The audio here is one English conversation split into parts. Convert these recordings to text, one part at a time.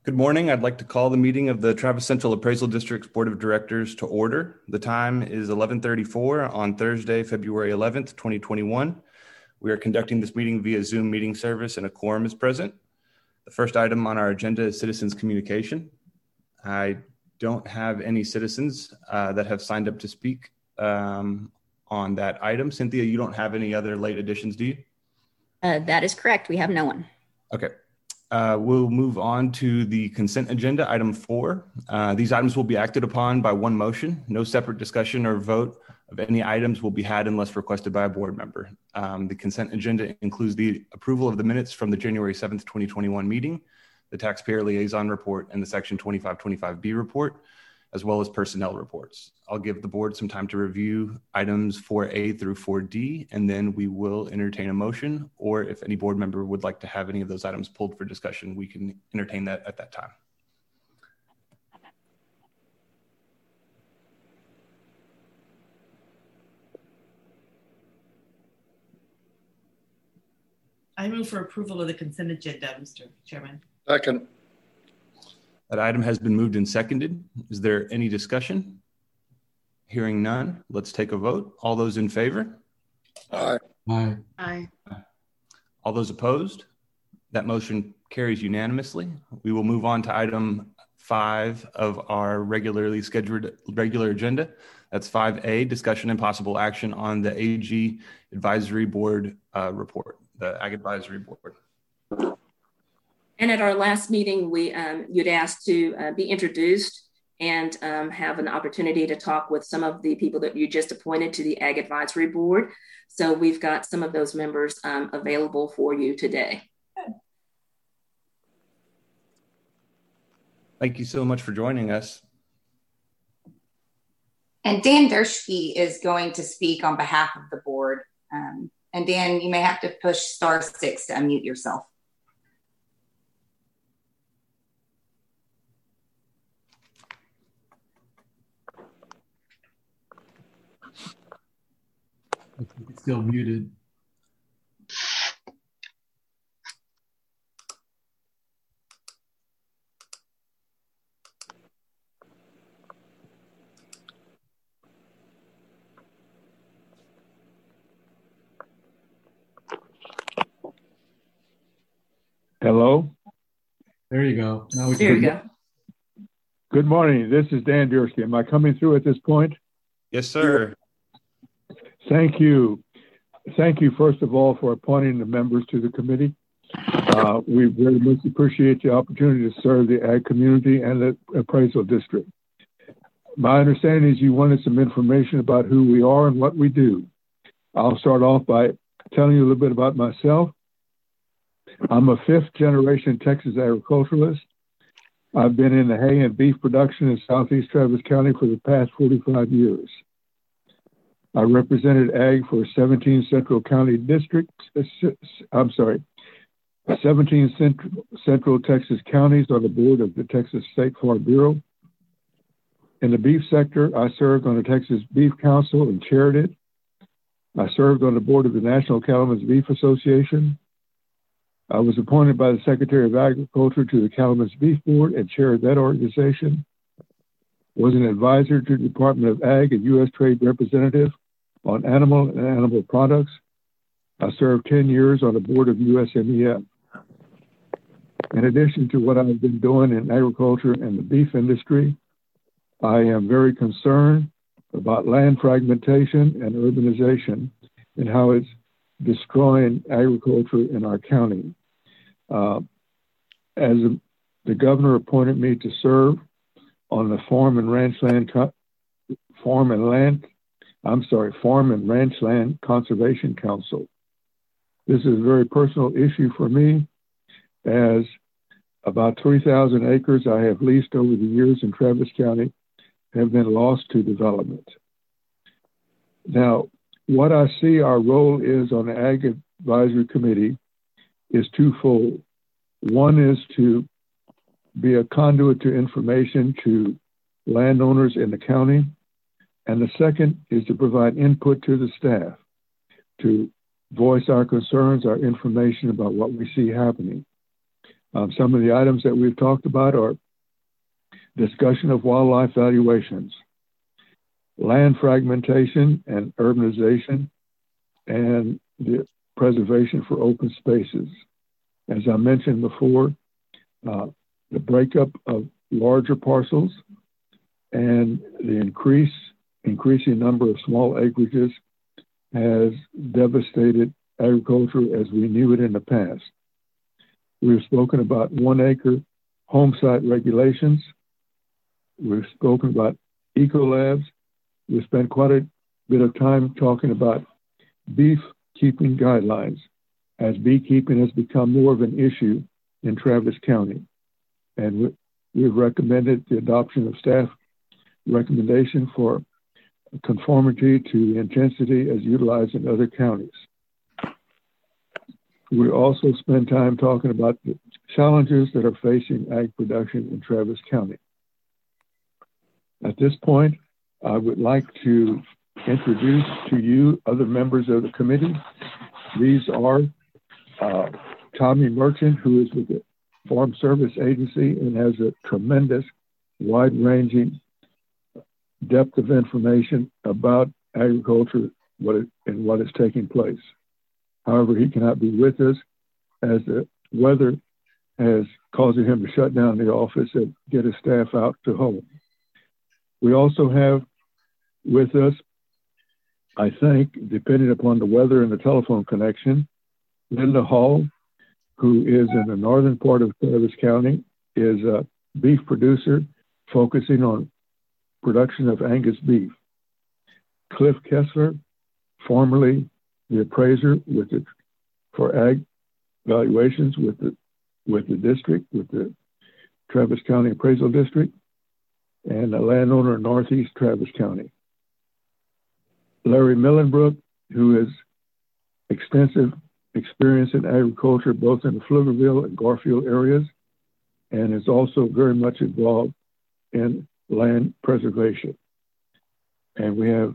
Good morning. I'd like to call the meeting of the Travis Central Appraisal District's Board of Directors to order. The time is 11:34 on Thursday, February 11th, 2021. We are conducting this meeting via Zoom meeting service and a quorum is present. The first item on our agenda is citizens communication. I don't have any citizens that have signed up to speak on that item. Cynthia, you don't have any other late additions, do you? That is correct. We have no one. Okay. We'll move on to the consent agenda, item 4. These items will be acted upon by one motion. No separate discussion or vote of any items will be had unless requested by a board member. The consent agenda includes the approval of the minutes from the January 7th, 2021 meeting, the taxpayer liaison report, and the section 2525B report, as well as personnel reports. I'll give the board some time to review items 4A through 4D, and then we will entertain a motion, or if any board member would like to have any of those items pulled for discussion, we can entertain that at that time. I move for approval of the consent agenda, Mr. Chairman. Second. That item has been moved and seconded. Is there any discussion? Hearing none, let's take a vote. All those in favor? Aye. Aye. Aye. All those opposed? That motion carries unanimously. We will move on to item 5 of our regular agenda. That's 5A, discussion and possible action on the AG Advisory Board report, the Ag Advisory Board. And at our last meeting, you'd asked to be introduced and have an opportunity to talk with some of the people that you just appointed to the Ag Advisory Board. So we've got some of those members available for you today. Thank you so much for joining us. And Dan Durschke is going to speak on behalf of the board. And Dan, you may have to push *6 to unmute yourself. I think it's still muted. Hello. There you go. Now There you go. Good morning. This is Dan Durschke. Am I coming through at this point? Yes, sir. Thank you. Thank you, first of all, for appointing the members to the committee. We very much appreciate the opportunity to serve the ag community and the appraisal district. My understanding is you wanted some information about who we are and what we do. I'll start off by telling you a little bit about myself. I'm a 5th-generation Texas agriculturalist. I've been in the hay and beef production in Southeast Travis County for the past 45 years. I represented ag for 17 Central County districts, 17 Central Texas counties on the board of the Texas State Farm Bureau. In the beef sector, I served on the Texas Beef Council and chaired it. I served on the board of the National Cattlemen's Beef Association. I was appointed by the Secretary of Agriculture to the Cattlemen's Beef Board and chaired that organization. Was an advisor to the Department of Ag and U.S. Trade Representative on animal and animal products. I served 10 years on the board of USMEF. In addition to what I've been doing in agriculture and the beef industry, I am very concerned about land fragmentation and urbanization and how it's destroying agriculture in our county. The governor appointed me to serve on the Farm and Ranch Land Conservation Council. This is a very personal issue for me, as about 3,000 acres I have leased over the years in Travis County have been lost to development. Now, what I see our role is on the Ag Advisory Committee is twofold. One is to be a conduit to information to landowners in the county, and the second is to provide input to the staff to voice our concerns, our information about what we see happening. Some of the items that we've talked about are discussion of wildlife valuations, land fragmentation and urbanization, and the preservation for open spaces. As I mentioned before, the breakup of larger parcels and the increasing number of small acreages has devastated agriculture as we knew it in the past. We've spoken about 1 acre home site regulations. We've spoken about ecolabs. We've spent quite a bit of time talking about beef keeping guidelines, as beekeeping has become more of an issue in Travis County. And we've recommended the adoption of staff recommendation for conformity to the intensity as utilized in other counties. We also spend time talking about the challenges that are facing ag production in Travis County. At this point, I would like to introduce to you other members of the committee. These are Tommy Merchant, who is with the Farm Service Agency and has a tremendous, wide-ranging depth of information about agriculture and what is taking place. However, he cannot be with us as the weather has caused him to shut down the office and get his staff out to home. We also have with us, I think, depending upon the weather and the telephone connection, Linda Hall, who is in the northern part of Travis County, is a beef producer focusing on production of Angus beef. Cliff Kessler, formerly the appraiser for ag valuations with the district, with the Travis County Appraisal District, and a landowner in Northeast Travis County. Larry Millenbrook, who has extensive experience in agriculture, both in the Pflugerville and Garfield areas, and is also very much involved in land preservation. And we have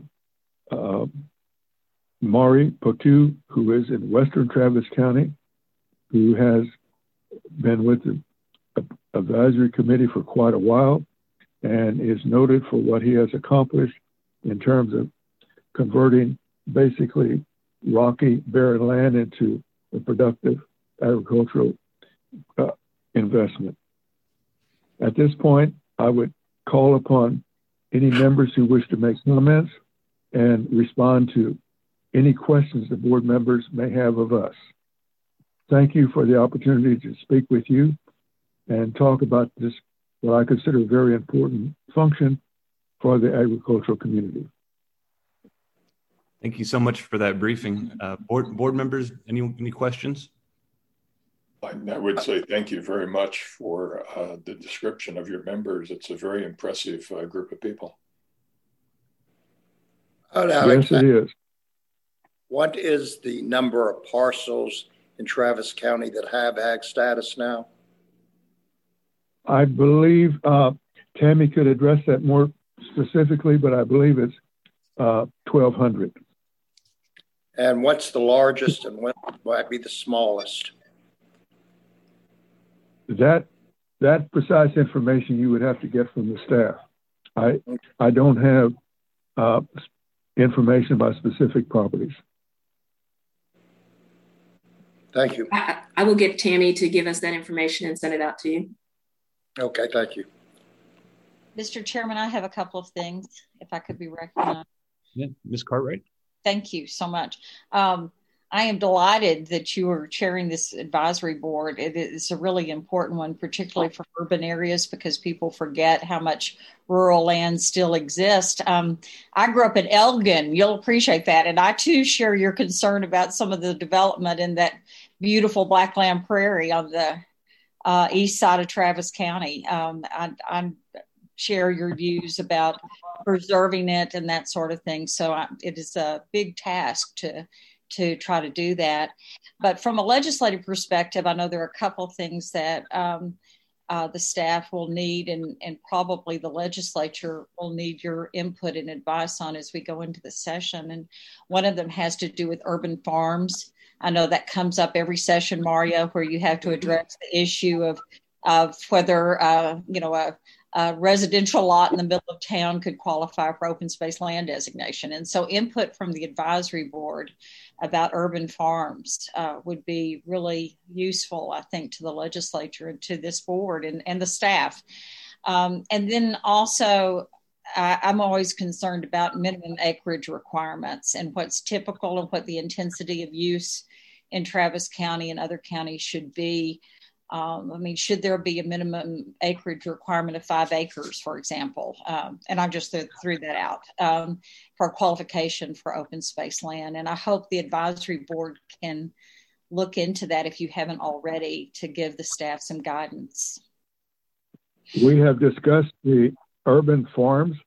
Maury Potu, who is in Western Travis County, who has been with the advisory committee for quite a while and is noted for what he has accomplished in terms of converting basically rocky, barren land into a productive agricultural investment. At this point, I would call upon any members who wish to make comments and respond to any questions the board members may have of us. Thank you for the opportunity to speak with you and talk about this, what I consider a very important function for the agricultural community. Thank you so much for that briefing. Board members, any questions? I would say thank you very much for the description of your members. It's a very impressive group of people. Yes, it is. What is the number of parcels in Travis County that have ag status now? I believe Tammy could address that more specifically, but I believe it's 1,200. And what's the largest and what might be the smallest? That precise information you would have to get from the staff. I don't have information about specific properties. Thank you. I will get Tammy to give us that information and send it out to you. Okay, thank you. Mr. Chairman, I have a couple of things, if I could be recognized. Yeah, Ms. Cartwright. Thank you so much. I am delighted that you are chairing this advisory board. It is a really important one, particularly for urban areas, because people forget how much rural land still exists. I grew up in Elgin. You'll appreciate that. And I, too, share your concern about some of the development in that beautiful Blackland Prairie on the east side of Travis County. I share your views about preserving it and that sort of thing. So it is a big task to try to do that. But from a legislative perspective, I know there are a couple of things that the staff will need and probably the legislature will need your input and advice on as we go into the session. And one of them has to do with urban farms. I know that comes up every session, Mario, where you have to address the issue of whether, a residential lot in the middle of town could qualify for open space land designation. And so input from the advisory board about urban farms would be really useful, I think, to the legislature and to this board and the staff. And then also, I'm always concerned about minimum acreage requirements and what's typical and what the intensity of use in Travis County and other counties should be. Should there be a minimum acreage requirement of 5 acres, for example? And I just threw that out for qualification for open space land. And I hope the advisory board can look into that if you haven't already, to give the staff some guidance. We have discussed the urban farms.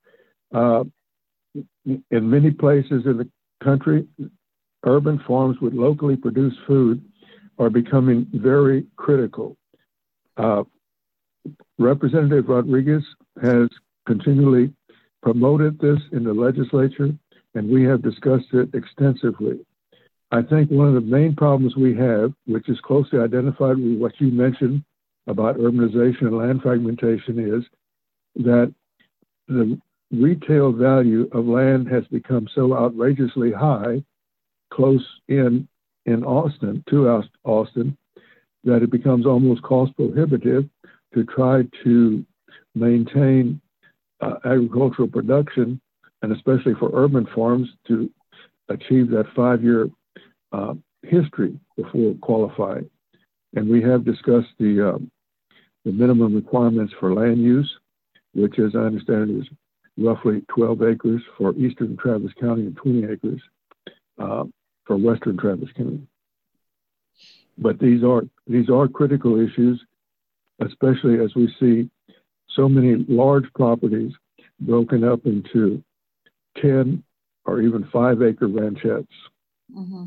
In many places in the country, urban farms with locally produced food are becoming very critical. Representative Rodriguez has continually promoted this in the legislature, and we have discussed it extensively. I think one of the main problems we have, which is closely identified with what you mentioned about urbanization and land fragmentation, is that the retail value of land has become so outrageously high close in Austin, that it becomes almost cost prohibitive to try to maintain agricultural production, and especially for urban farms to achieve that 5-year history before qualifying. And we have discussed the minimum requirements for land use, which, as I understand it, is roughly 12 acres for eastern Travis County and 20 acres for western Travis County. But these are critical issues, especially as we see so many large properties broken up into 10 or even 5-acre ranchettes. Mm-hmm.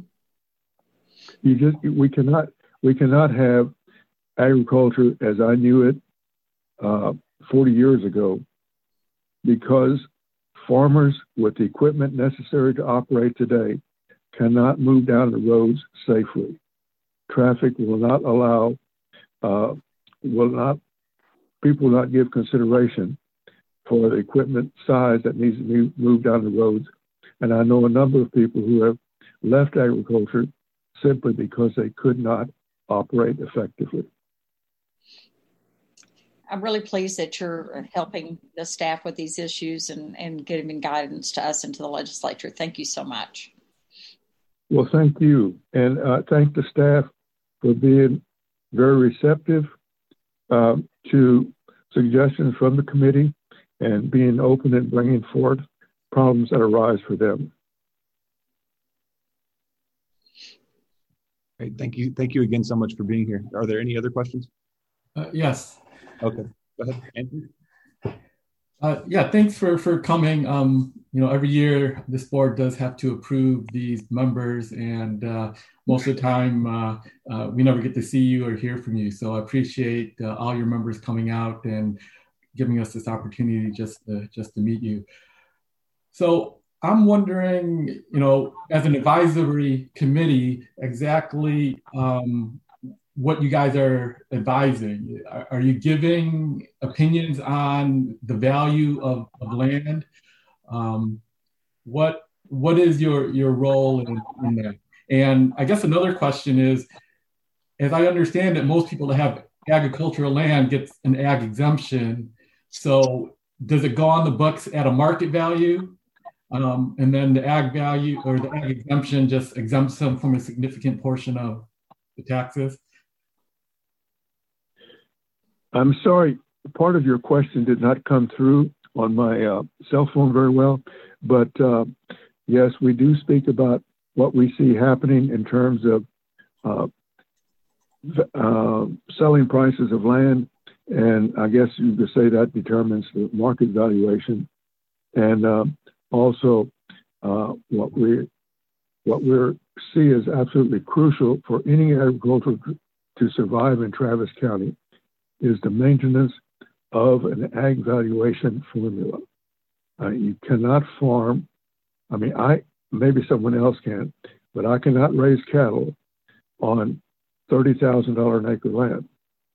We cannot have agriculture as I knew it 40 years ago, because farmers with the equipment necessary to operate today cannot move down the roads safely. Traffic will not allow, people will not give consideration for the equipment size that needs to be moved down the roads. And I know a number of people who have left agriculture simply because they could not operate effectively. I'm really pleased that you're helping the staff with these issues and giving guidance to us and to the legislature. Thank you so much. Well, thank you. And thank the staff for being very receptive to suggestions from the committee and being open and bringing forth problems that arise for them. Great. Thank you. Thank you again so much for being here. Are there any other questions? Yes. Okay. Go ahead, Andrew. Yeah, thanks for coming. Every year this board does have to approve these members, and most of the time we never get to see you or hear from you. So I appreciate all your members coming out and giving us this opportunity just to meet you. So I'm wondering, as an advisory committee, exactly what you guys are advising. Are you giving opinions on the value of land? What is your role in that? And I guess another question is, as I understand it, most people that have agricultural land gets an ag exemption. So does it go on the books at a market value? And then the ag value or the ag exemption just exempts them from a significant portion of the taxes? I'm sorry, part of your question did not come through on my cell phone very well, but yes, we do speak about what we see happening in terms of selling prices of land, and I guess you could say that determines the market valuation, and also what we see is absolutely crucial for any agriculture to survive in Travis County is the maintenance of an ag valuation formula. You cannot farm, maybe someone else can, but I cannot raise cattle on $30,000 an acre land.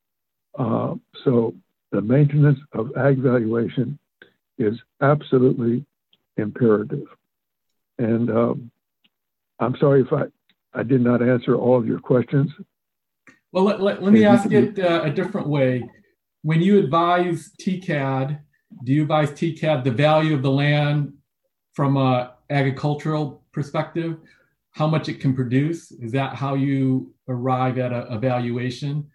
So the maintenance of ag valuation is absolutely imperative. And I'm sorry if I did not answer all of your questions. Well, let me ask it a different way. When you advise TCAD, do you advise TCAD the value of the land from an agricultural perspective, how much it can produce? Is that how you arrive at a valuation?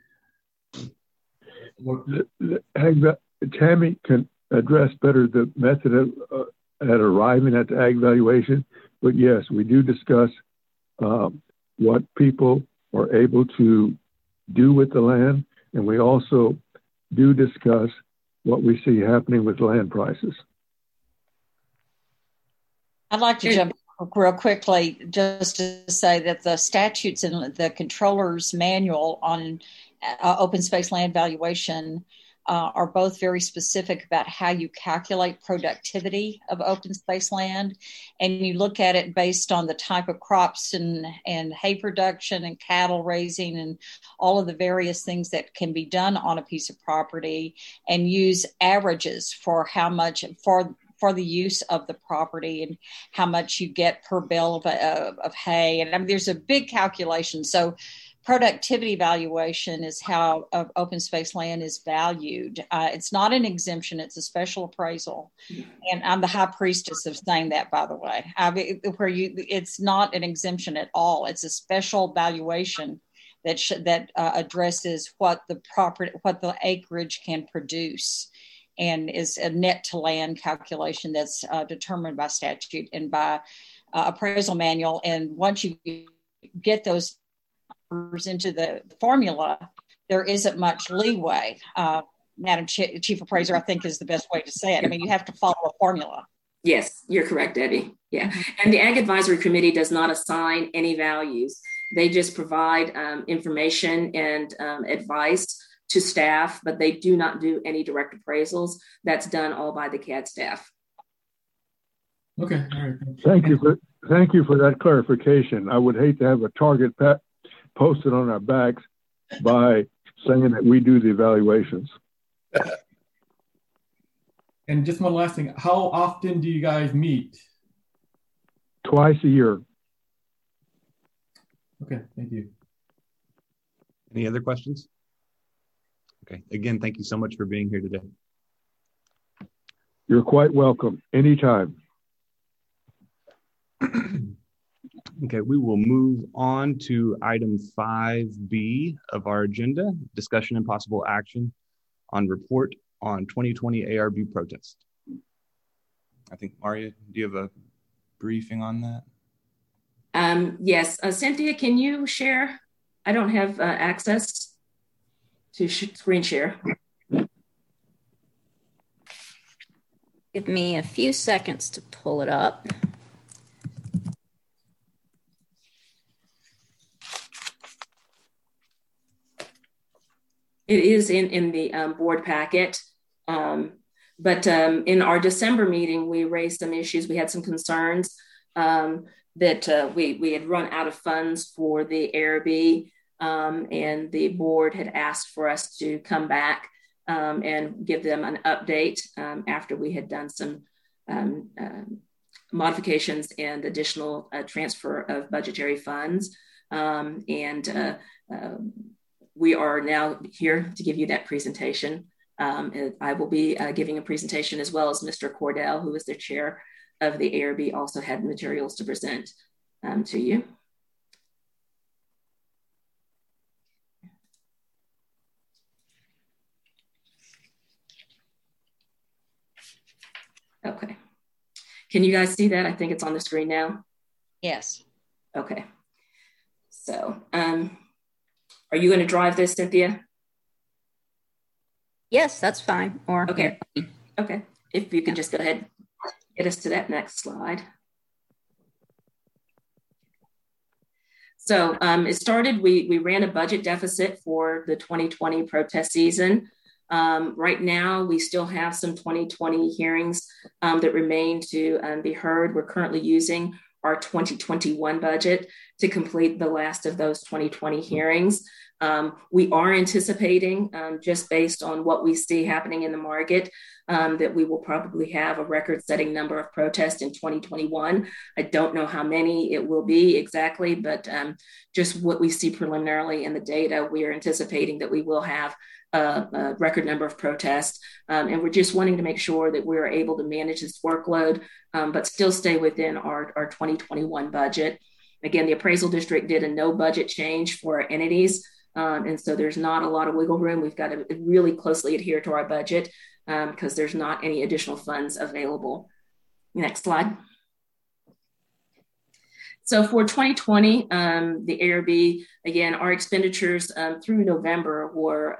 Tammy can address better the method at arriving at the ag valuation, but yes, we do discuss what people are able to do with the land, and we also do discuss what we see happening with land prices. I'd like to jump real quickly just to say that the statutes and the controller's manual on open space land valuation are both very specific about how you calculate productivity of open space land. And you look at it based on the type of crops and hay production and cattle raising and all of the various things that can be done on a piece of property, and use averages for how much for the use of the property and how much you get per bale of hay. And I mean, there's a big calculation. So productivity valuation is how open space land is valued. It's not an exemption, it's a special appraisal. And I'm the high priestess of saying that, by the way, it's not an exemption at all. It's a special valuation that addresses what the acreage can produce, and is a net to land calculation that's determined by statute and by appraisal manual. And once you get those into the formula, there isn't much leeway. Madam Chief Appraiser, I think is the best way to say it. I mean, you have to follow a formula. Yes, you're correct, Debbie. Yeah. And the Ag Advisory Committee does not assign any values. They just provide information and advice to staff, but they do not do any direct appraisals. That's done all by the CAD staff. Okay. All right. Thank you for that clarification. I would hate to have a target posted on our backs by saying that we do the evaluations. And just one last thing, how often do you guys meet? Twice a year. Okay, thank you. Any other questions? Okay, again, thank you so much for being here today. You're quite welcome, anytime. Okay, we will move on to item 5B of our agenda, discussion and possible action on report on 2020 ARB protest. I think, Maria, do you have a briefing on that? Yes, Cynthia, can you share? I don't have access to screen share. Give me a few seconds to pull it up. It is in the board packet, but in our December meeting, we raised some issues. We had some concerns that we had run out of funds for the ARB, and the board had asked for us to come back and give them an update after we had done some modifications and additional transfer of budgetary funds. We are now here to give you that presentation. I will be giving a presentation, as well as Mr. Cordell, who is the chair of the ARB, also had materials to present to you. Okay. Can you guys see that? I think it's on the screen now. Yes. Okay. So, are you going to drive this, Cynthia? Yes, that's fine. Or okay. Okay. If you can just go ahead, get us to that next slide. So it started, we ran a budget deficit for the 2020 protest season. Right now, we still have some 2020 hearings that remain to be heard. We're currently using our 2021 budget to complete the last of those 2020 hearings. We are anticipating, just based on what we see happening in the market, that we will probably have a record-setting number of protests in 2021. I don't know how many it will be exactly, but just what we see preliminarily in the data, we are anticipating that we will have a record number of protests. And we're just wanting to make sure that we're able to manage this workload, but still stay within our 2021 budget. Again, the appraisal district did a no budget change for our entities. And so there's not a lot of wiggle room. We've got to really closely adhere to our budget because there's not any additional funds available. Next slide. So for 2020, the ARB, again, our expenditures through November were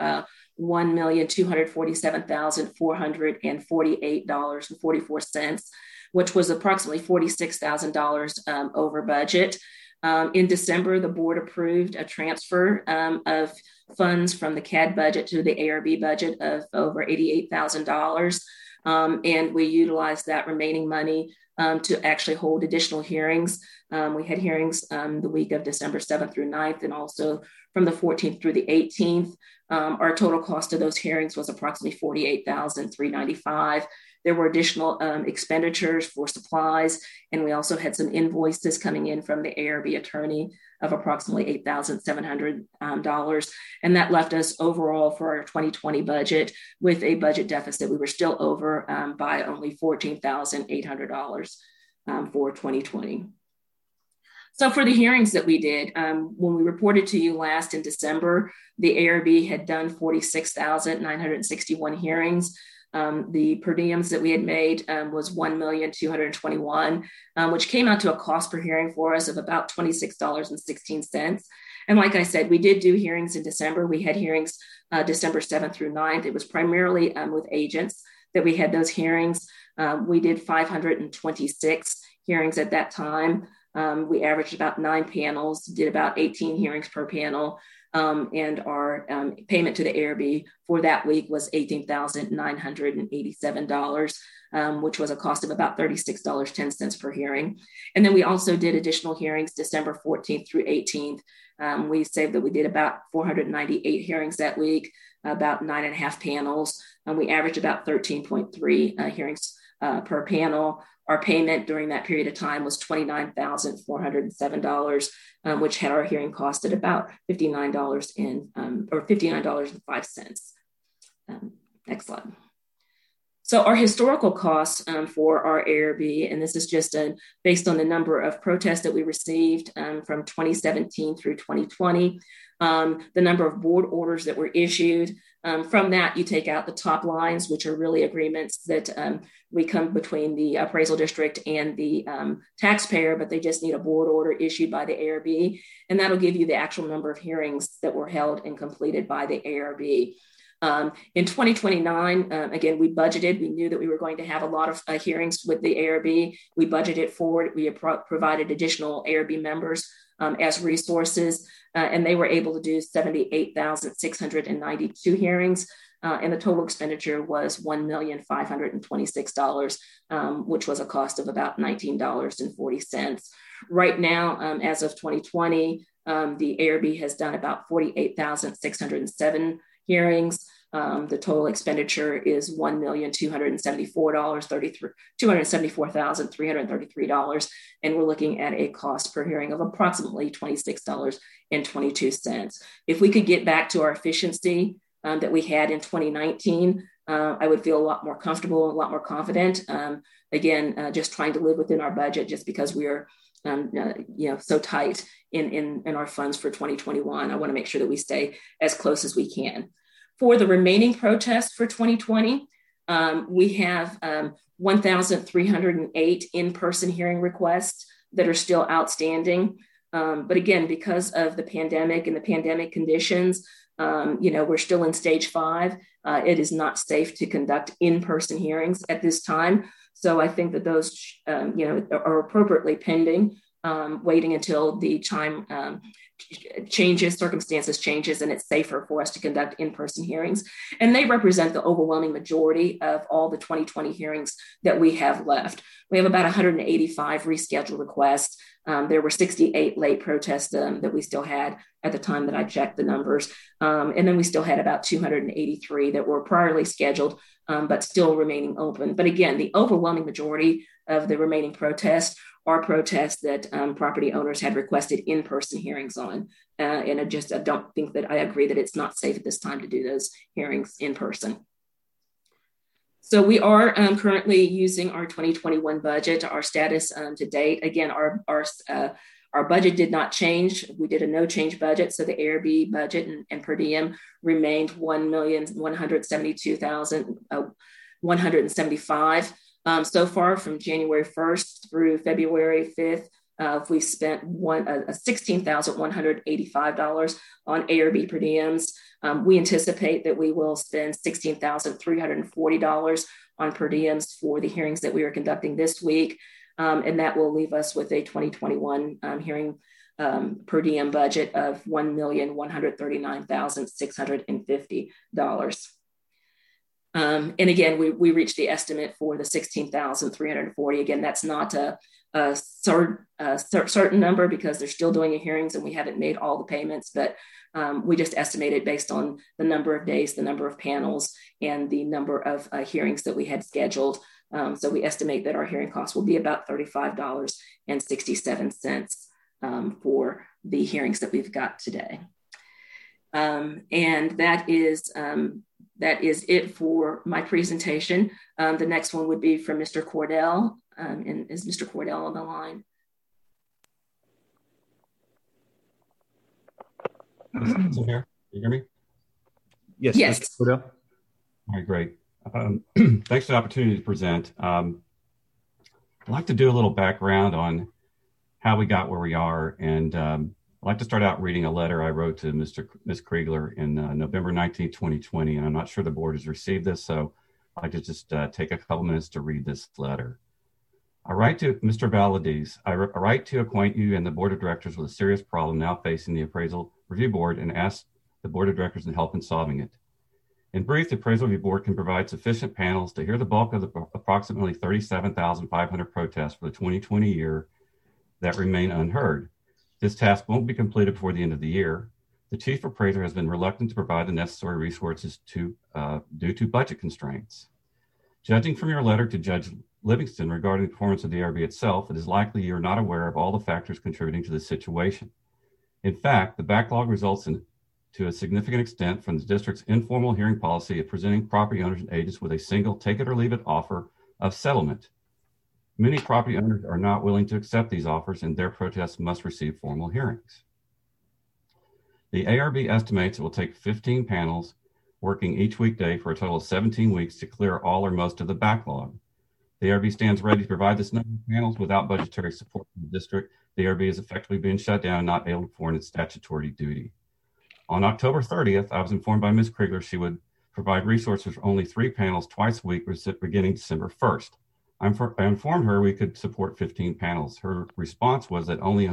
$1,247,448.44, which was approximately $46,000 over budget. In December, the board approved a transfer of funds from the CAD budget to the ARB budget of over $88,000. And we utilized that remaining money to actually hold additional hearings. We had hearings the week of December 7th through 9th, and also from the 14th through the 18th. Our total cost of those hearings was approximately $48,395. There were additional expenditures for supplies, and we also had some invoices coming in from the ARB attorney of approximately $8,700. And that left us overall for our 2020 budget with a budget deficit. We were still over by only $14,800 for 2020. So for the hearings that we did, when we reported to you last in December, the ARB had done 46,961 hearings. The per diems that we had made was $1,221,000, which came out to a cost per hearing for us of about $26.16. And like I said, we did do hearings in December. We had hearings December 7th through 9th. It was primarily with agents that we had those hearings. We did 526 hearings at that time. We averaged about 9 panels, did about 18 hearings per panel. And our payment to the ARB for that week was $18,987, which was a cost of about $36.10 per hearing. And then we also did additional hearings December 14th through 18th. We saved that we did about 498 hearings that week, about 9.5 panels. We averaged about 13.3 hearings per panel. Our payment during that period of time was $29,407, which had our hearing cost at about $59.05. Next slide. So our historical costs for our ARB, and this is just based on the number of protests that we received from 2017 through 2020, the number of board orders that were issued. From that, you take out the top lines, which are really agreements that we come between the appraisal district and the taxpayer, but they just need a board order issued by the ARB. And that'll give you the actual number of hearings that were held and completed by the ARB. In 2029, again, we budgeted. We knew that we were going to have a lot of hearings with the ARB. We budgeted for it. We provided additional ARB members as resources, and they were able to do 78,692 hearings. And the total expenditure was $1,526,000, which was a cost of about $19.40. Right now, as of 2020, the ARB has done about 48,607 hearings. The total expenditure is $274,333, and we're looking at a cost per hearing of approximately $26.22. If we could get back to our efficiency that we had in 2019, I would feel a lot more comfortable, a lot more confident. Just trying to live within our budget, just because we are so tight in our funds for 2021. I want to make sure that we stay as close as we can. For the remaining protests for 2020, we have 1,308 in-person hearing requests that are still outstanding. But again, because of the pandemic and the pandemic conditions, we're still in stage 5. It is not safe to conduct in-person hearings at this time. So I think that those, are appropriately pending waiting until the time circumstances changes, and it's safer for us to conduct in-person hearings. And they represent the overwhelming majority of all the 2020 hearings that we have left. We have about 185 rescheduled requests. There were 68 late protests that we still had at the time that I checked the numbers. And then we still had about 283 that were priorly scheduled, but still remaining open. But again, the overwhelming majority of the remaining protests are protests that property owners had requested in-person hearings on. And I don't think that I agree that it's not safe at this time to do those hearings in person. So we are currently using our 2021 budget. Our status to date, again, our budget did not change. We did a no change budget. So the ARB budget and per diem remained $1,172,175. So far from January 1st through February 5th, we spent $16,185 on ARB per diems. We anticipate that we will spend $16,340 on per diems for the hearings that we are conducting this week. And that will leave us with a 2021 hearing per diem budget of $1,139,650. And again, we reached the estimate for the $16,340. Again, that's not a certain number because they're still doing hearings and we haven't made all the payments, but we just estimated based on the number of days, the number of panels, and the number of hearings that we had scheduled. So we estimate that our hearing costs will be about $35.67 for the hearings that we've got today. And that is it for my presentation. The next one would be from Mr. Cordell. And is Mr. Cordell on the line? Is it here? Can you hear me? Yes. Yes. Mr. Cordell. All right, great. Thanks for the opportunity to present. I'd like to do a little background on how we got where we are. And I'd like to start out reading a letter I wrote to Ms. Kriegler in November 19, 2020. And I'm not sure the board has received this, so I'd like to just take a couple minutes to read this letter. I write to Mr. Valadez. I write to acquaint you and the board of directors with a serious problem now facing the Appraisal Review Board and ask the board of directors to help in solving it. In brief, the Appraisal Review Board can provide sufficient panels to hear the bulk of the approximately 37,500 protests for the 2020 year that remain unheard. This task won't be completed before the end of the year. The chief appraiser has been reluctant to provide the necessary resources due to budget constraints. Judging from your letter to Judge Livingston regarding the performance of the ARB itself, it is likely you are not aware of all the factors contributing to this situation. In fact, the backlog results to a significant extent from the district's informal hearing policy of presenting property owners and agents with a single take it or leave it offer of settlement. Many property owners are not willing to accept these offers and their protests must receive formal hearings. The ARB estimates it will take 15 panels working each weekday for a total of 17 weeks to clear all or most of the backlog. The ARB stands ready to provide this number of panels without budgetary support from the district. The ARB is effectively being shut down and not able to perform its statutory duty. On October 30th, I was informed by Ms. Kriegler she would provide resources for only 3 panels twice a week beginning December 1st. I informed her we could support 15 panels. Her response was that only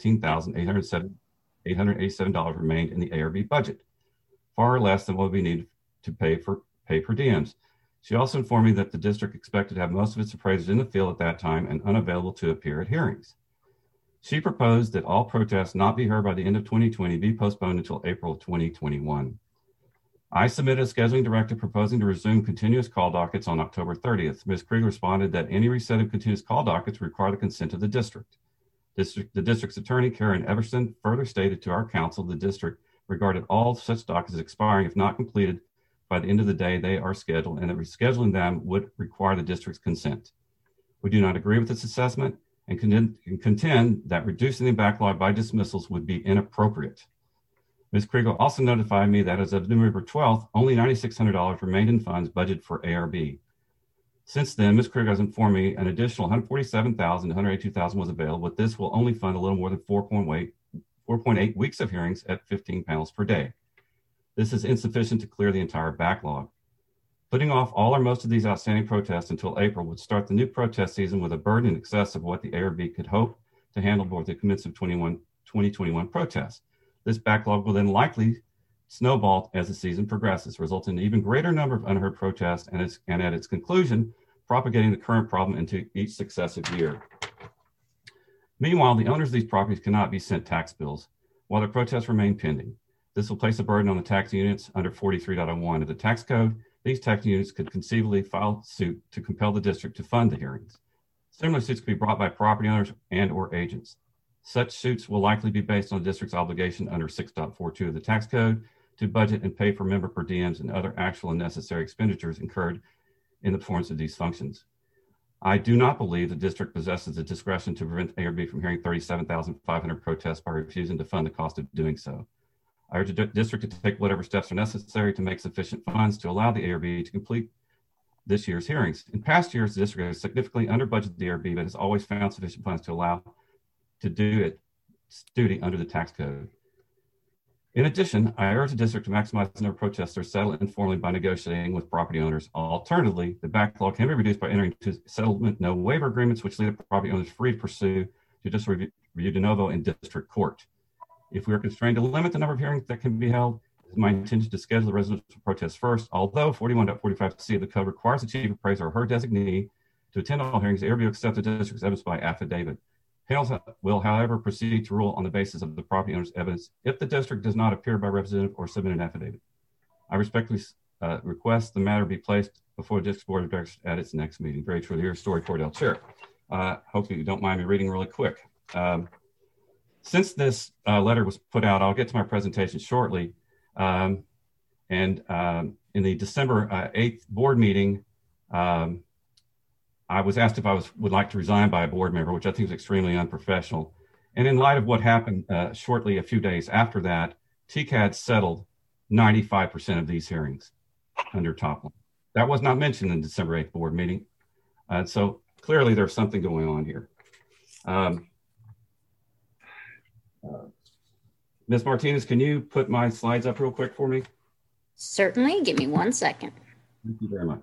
$118,887 remained in the ARB budget, far less than what we need to pay per diems. She also informed me that the district expected to have most of its appraisers in the field at that time and unavailable to appear at hearings. She proposed that all protests not be heard by the end of 2020 be postponed until April of 2021. I submitted a scheduling directive proposing to resume continuous call dockets on October 30th. Ms. Kriegler responded that any reset of continuous call dockets require the consent of the district. The district's attorney, Karen Everson, further stated to our council the district regarded all such dockets as expiring if not completed by the end of the day they are scheduled, and that rescheduling them would require the district's consent. We do not agree with this assessment and contend that reducing the backlog by dismissals would be inappropriate. Ms. Kriegler also notified me that as of November 12th, only $9,600 remained in funds budgeted for ARB. Since then, Ms. Kriegler has informed me an additional $147,000 to $182,000 was available, but this will only fund a little more than 4.8 weeks of hearings at 15 panels per day. This is insufficient to clear the entire backlog. Putting off all or most of these outstanding protests until April would start the new protest season with a burden in excess of what the ARB could hope to handle both the commencement of 2021 protests. This backlog will then likely snowball as the season progresses, resulting in an even greater number of unheard protests and at its conclusion, propagating the current problem into each successive year. Meanwhile, the owners of these properties cannot be sent tax bills while their protests remain pending. This will place a burden on the tax units under 43.01 of the tax code. These tax units could conceivably file suit to compel the district to fund the hearings. Similar suits could be brought by property owners and or agents. Such suits will likely be based on the district's obligation under 6.42 of the tax code to budget and pay for member per diems and other actual and necessary expenditures incurred in the performance of these functions. I do not believe the district possesses the discretion to prevent ARB from hearing 37,500 protests by refusing to fund the cost of doing so. I urge the district to take whatever steps are necessary to make sufficient funds to allow the ARB to complete this year's hearings. In past years, the district has significantly under-budgeted the ARB, but has always found sufficient funds to allow to do its duty under the tax code. In addition, I urge the district to maximize the number of protesters settled informally by negotiating with property owners. Alternatively, the backlog can be reduced by entering into settlement no waiver agreements, which leave the property owners free to pursue judicial review de novo in district court. If we are constrained to limit the number of hearings that can be held, it is my intention to schedule the residential protests first. Although 41.45C of the code requires the chief appraiser or her designee to attend all hearings, the ARB will accept the district's evidence by affidavit. Panels will, however, proceed to rule on the basis of the property owner's evidence if the district does not appear by representative or submit an affidavit. I respectfully request the matter be placed before the district board of directors at its next meeting. Very truly, your story, Cordell Chair. Hope you don't mind me reading really quick. Since this letter was put out, I'll get to my presentation shortly. In the December 8th board meeting, I was asked if I would like to resign by a board member, which I think is extremely unprofessional. And in light of what happened shortly a few days after that, TCAD settled 95% of these hearings under Topline. That was not mentioned in the December 8th board meeting. So clearly there's something going on here. Ms. Martinez, can you put my slides up real quick for me? Certainly. Give me 1 second. Thank you very much.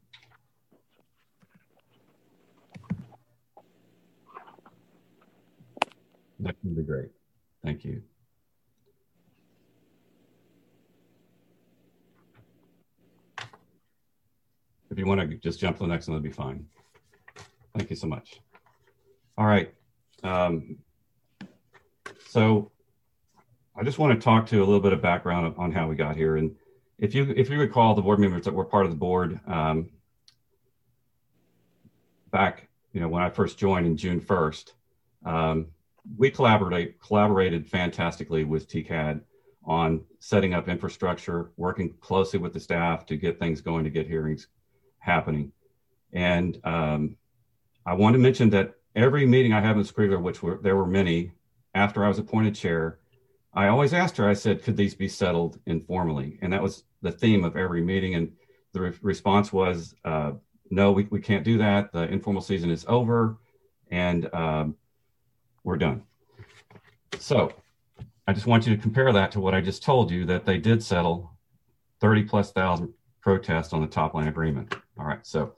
That would be great. Thank you. If you want to just jump to the next one, that'd be fine. Thank you so much. All right. So I just want to talk to a little bit of background on how we got here. And if you recall, the board members that were part of the board back, when I first joined in June 1st, we collaborated fantastically with TCAD on setting up infrastructure, working closely with the staff to get things going, to get hearings happening. And I want to mention that every meeting I have in Scrivener, there were many, after I was appointed chair, I always asked her, I said, could these be settled informally? And that was the theme of every meeting. And the response was, no, we can't do that. The informal season is over and we're done. So I just want you to compare that to what I just told you, that they did settle 30,000+ protests on the Topline agreement. All right, so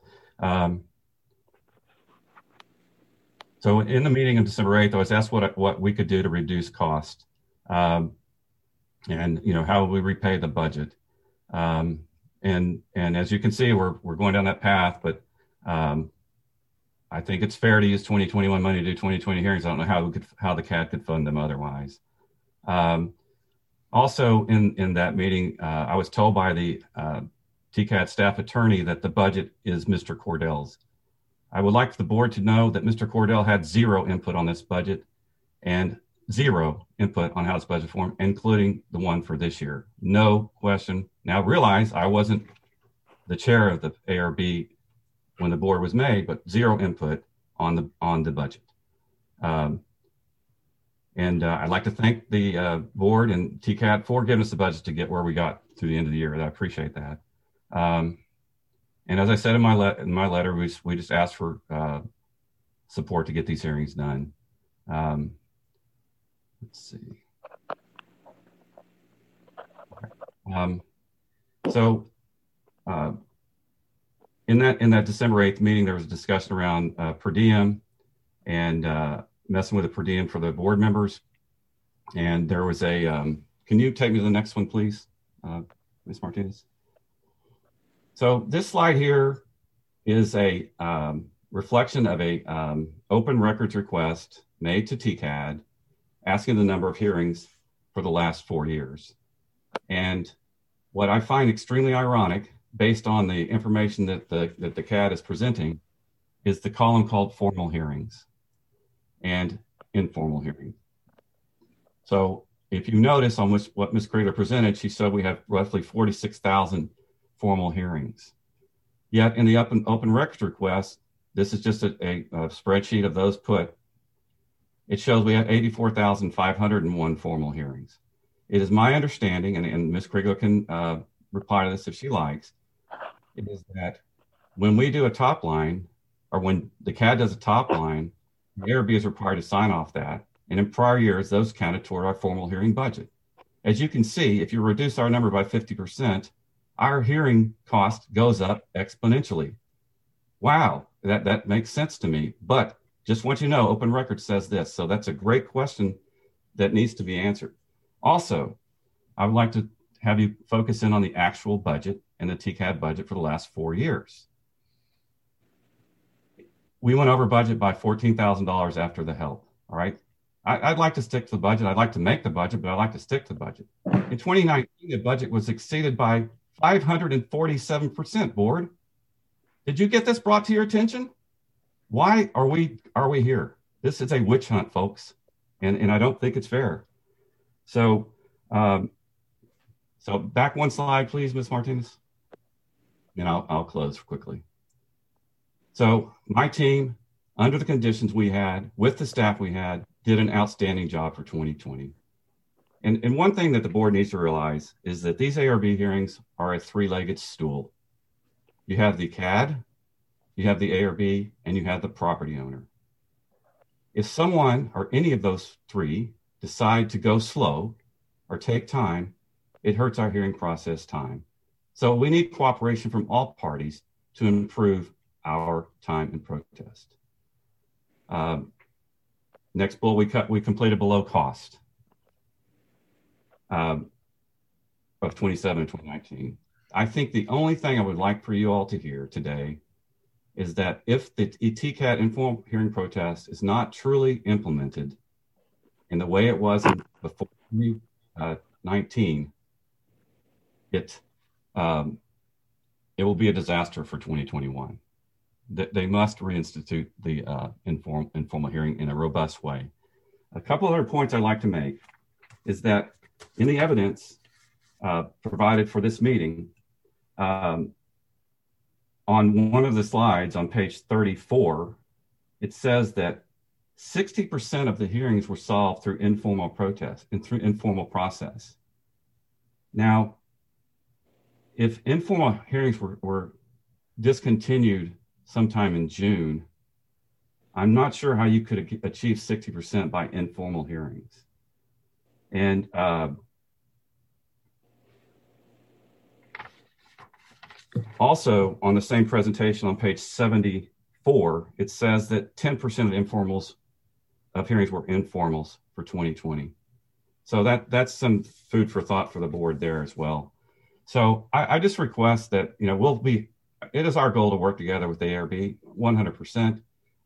so in the meeting on December 8th, I was asked what we could do to reduce cost, and how we repay the budget, and as you can see, we're going down that path, but I think it's fair to use 2021 money to do 2020 hearings. I don't know how the CAD could fund them otherwise. Also in that meeting, I was told by the TCAD staff attorney that the budget is Mr. Cordell's. I would like the board to know that Mr. Cordell had zero input on this budget and zero input on how this budget formed, including the one for this year. No question. Now realize I wasn't the chair of the ARB when the board was made, but zero input on the budget. And I'd like to thank the board and TCAD for giving us the budget to get where we got through the end of the year. I appreciate that. And as I said in my letter, we just asked for support to get these hearings done. Let's see. In that December 8th meeting, there was a discussion around per diem and messing with the per diem for the board members. And there was a, can you take me to the next one, please, Ms. Martinez? So this slide here is a reflection of a open records request made to TCAD asking the number of hearings for the last 4 years. And what I find extremely ironic, based on the information that the CAD is presenting, is the column called formal hearings and informal hearings. So if you notice on what Ms. Krieger presented, she said we have roughly 46,000 formal hearings. Yet in the open records request, this is just a spreadsheet of those put. It shows we have 84,501 formal hearings. It is my understanding, and Ms. Krieger can reply to this if she likes, it is that when we do a top line, or when the CAD does a top line, the ARB is required to sign off that. And in prior years, those counted toward our formal hearing budget. As you can see, if you reduce our number by 50%, our hearing cost goes up exponentially. Wow, that makes sense to me. But just want you to know, open records says this. So that's a great question that needs to be answered. Also, I would like to have you focus in on the actual budget and the TCAD budget for the last 4 years. We went over budget by $14,000 after the help, all right? I'd like to stick to the budget. I'd like to make the budget, but I'd like to stick to the budget. In 2019, the budget was exceeded by 547%, board. Did you get this brought to your attention? Why are we here? This is a witch hunt, folks, and I don't think it's fair. So, so back one slide, please, Ms. Martinez, and I'll close quickly. So my team, under the conditions we had, with the staff we had, did an outstanding job for 2020. And one thing that the board needs to realize is that these ARB hearings are a three-legged stool. You have the CAD, you have the ARB, and you have the property owner. If someone or any of those three decide to go slow or take time, it hurts our hearing process time. So we need cooperation from all parties to improve our time and protest. Next bullet, we completed below cost of 27 and 2019. I think the only thing I would like for you all to hear today is that if the TCAD informal hearing protest is not truly implemented in the way it was before 2019, it will be a disaster for 2021. They must reinstitute the informal hearing in a robust way. A couple other points I'd like to make is that in the evidence provided for this meeting, on one of the slides on page 34, it says that 60% of the hearings were solved through informal protest and through informal process. Now, if informal hearings were discontinued sometime in June, I'm not sure how you could achieve 60% by informal hearings. And also on the same presentation on page 74, it says that 10% of informals of hearings were informals for 2020. So that's some food for thought for the board there as well. So I just request that, it is our goal to work together with the ARB 100%.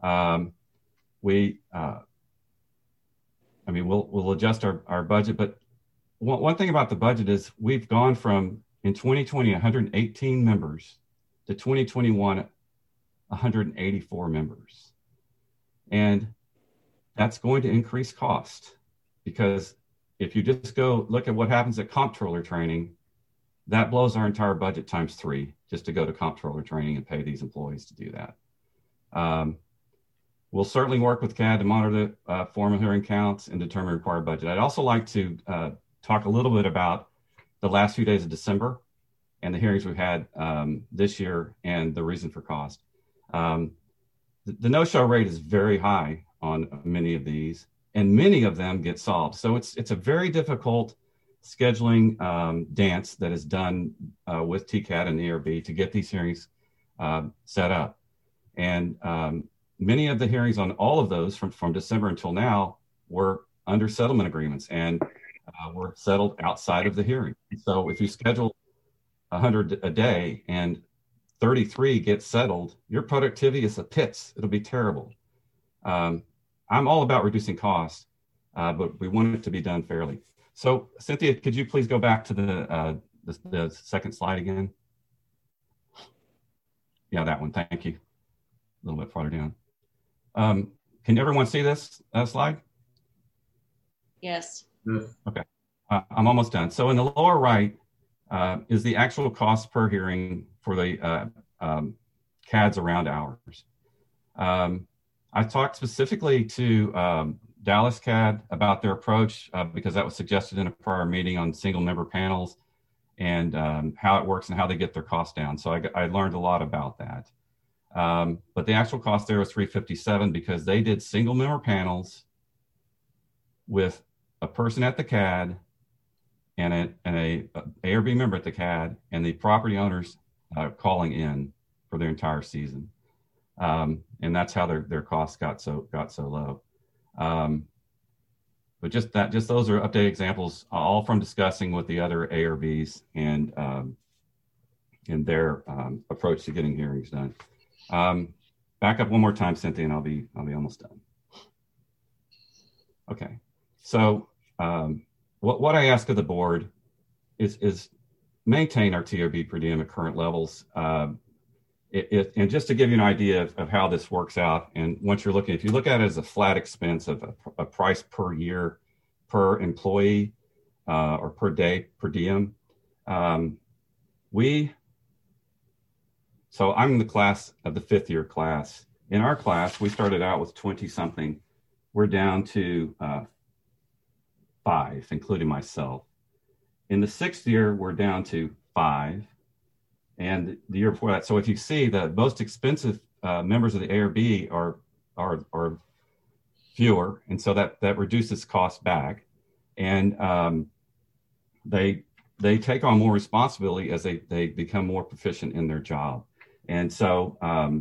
We'll adjust our budget, but one thing about the budget is we've gone from, in 2020, 118 members to 2021, 184 members. And that's going to increase cost, because if you just go look at what happens at comptroller training, that blows our entire budget times 3 just to go to comptroller training and pay these employees to do that. We'll certainly work with CAD to monitor the formal hearing counts and determine required budget. I'd also like to talk a little bit about the last few days of December and the hearings we've had this year and the reason for cost. The no-show rate is very high on many of these, and many of them get solved. So it's a very difficult scheduling dance that is done with TCAD and the ARB to get these hearings set up. And many of the hearings on all of those from December until now were under settlement agreements and were settled outside of the hearing. So if you schedule 100 a day and 33 get settled, your productivity is a pits. It'll be terrible. I'm all about reducing costs, but we want it to be done fairly. So Cynthia, could you please go back to the second slide again? Yeah, that one, thank you. A little bit farther down. Can everyone see this slide? Yes. Okay, I'm almost done. So in the lower right is the actual cost per hearing for the CADs around hours. I talked specifically to Dallas CAD about their approach because that was suggested in a prior meeting on single member panels and how it works and how they get their costs down. So I learned a lot about that. But the actual cost there was $357 because they did single member panels with a person at the CAD and a A or B member at the CAD and the property owners calling in for their entire season. And that's how their costs got so low. But just those are updated examples, all from discussing with the other A or Bs and their approach to getting hearings done. Back up one more time, Cynthia, and I'll be almost done. Okay, so what I ask of the board is maintain our TOB per diem at current levels. And just to give you an idea of how this works out, and once you're looking, if you look at it as a flat expense of a price per year per employee or per day per diem, so I'm in the class of the 5th year class. In our class, we started out with 20 something. We're down to 5, including myself. In the 6th year, we're down to 5. And the year before that, so if you see the most expensive members of the A or B are fewer, and so that reduces cost back, and they take on more responsibility as they become more proficient in their job, and so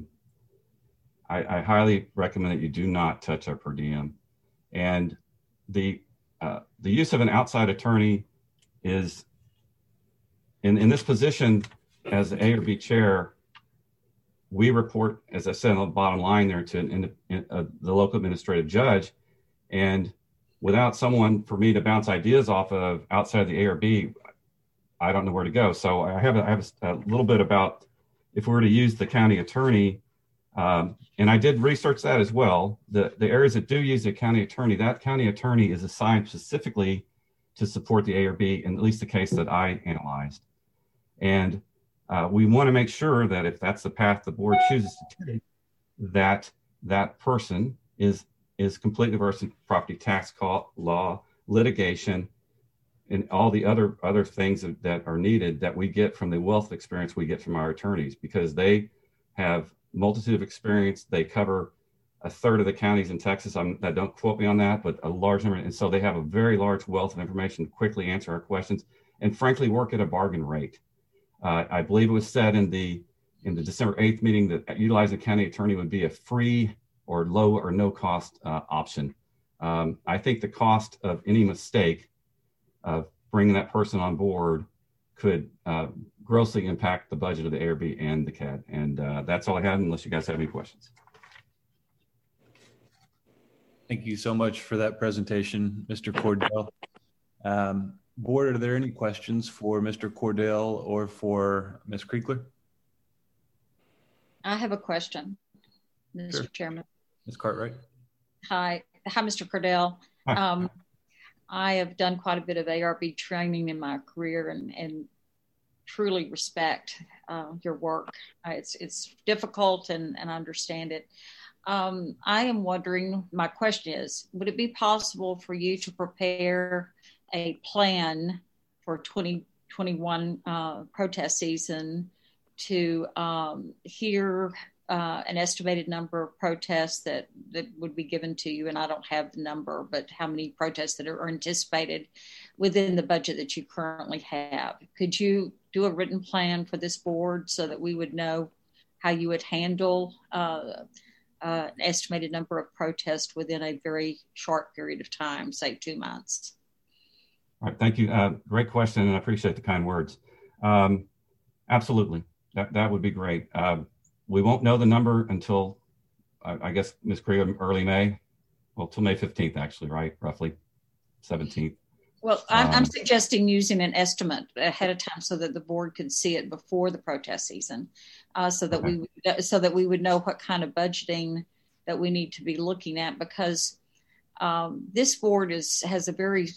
I highly recommend that you do not touch our per diem, and the use of an outside attorney is in this position. As the A or B chair, we report, as I said on the bottom line there, to the local administrative judge. And without someone for me to bounce ideas off of outside the A or B, I don't know where to go. So I have a little bit about if we were to use the county attorney, and I did research that as well. The areas that do use the county attorney, that county attorney is assigned specifically to support the A or B, in at least the case that I analyzed. And we want to make sure that if that's the path the board chooses to take, that person is completely versed in property tax law, litigation, and all the other things that are needed that we get from the wealth of experience we get from our attorneys, because they have multitude of experience. They cover a third of the counties in Texas. Don't quote me on that, but a large number. And so they have a very large wealth of information to quickly answer our questions and frankly work at a bargain rate. I believe it was said in the December 8th meeting that utilizing a county attorney would be a free or low or no cost option. I think the cost of any mistake of bringing that person on board could grossly impact the budget of the ARB and the CAD. And that's all I have, unless you guys have any questions. Thank you so much for that presentation, Mr. Cordell. Board, are there any questions for Mr. Cordell or for Ms. Kriegler? I have a question, Mr. Chairman. Ms. Cartwright. Hi, Mr. Cordell. Hi. I have done quite a bit of ARB training in my career and truly respect your work. It's difficult and I understand it. I am wondering, my question is, would it be possible for you to prepare a plan for 2021 protest season to hear an estimated number of protests that would be given to you? And I don't have the number, but how many protests that are anticipated within the budget that you currently have? Could you do a written plan for this board so that we would know how you would handle an estimated number of protests within a very short period of time, say 2 months. All right, thank you. Great question, and I appreciate the kind words. Absolutely, that would be great. We won't know the number until, I guess, Ms. Krieg, early May. Well, till May 15th, actually, right? Roughly 17th. Well, I'm suggesting using an estimate ahead of time so that the board could see it before the protest season, so that we would know what kind of budgeting that we need to be looking at, because this board has a very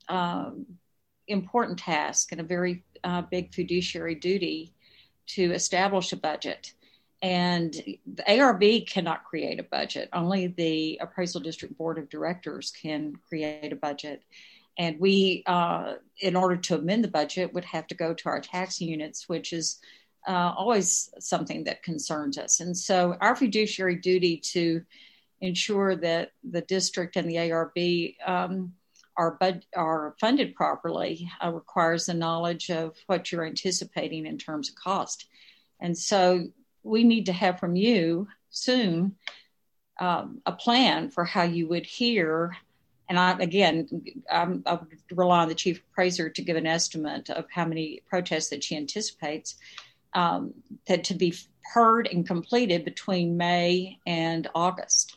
important task and a very big fiduciary duty to establish a budget. And the ARB cannot create a budget. Only the Appraisal District Board of Directors can create a budget. And we, in order to amend the budget, would have to go to our tax units, which is always something that concerns us. And so our fiduciary duty to ensure that the district and the ARB are funded properly requires the knowledge of what you're anticipating in terms of cost. And so we need to have from you soon a plan for how you would hear. And I would rely on the chief appraiser to give an estimate of how many protests that she anticipates that to be heard and completed between May and August.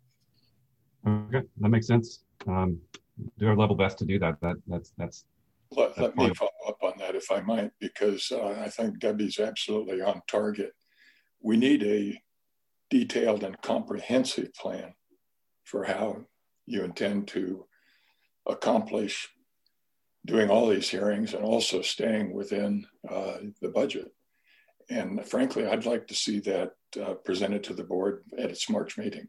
Okay, that makes sense. Do our level best to do that. That's Let me follow up on that, if I might, because I think Debbie's absolutely on target. We need a detailed and comprehensive plan for how you intend to accomplish doing all these hearings and also staying within the budget. And frankly, I'd like to see that presented to the board at its March meeting.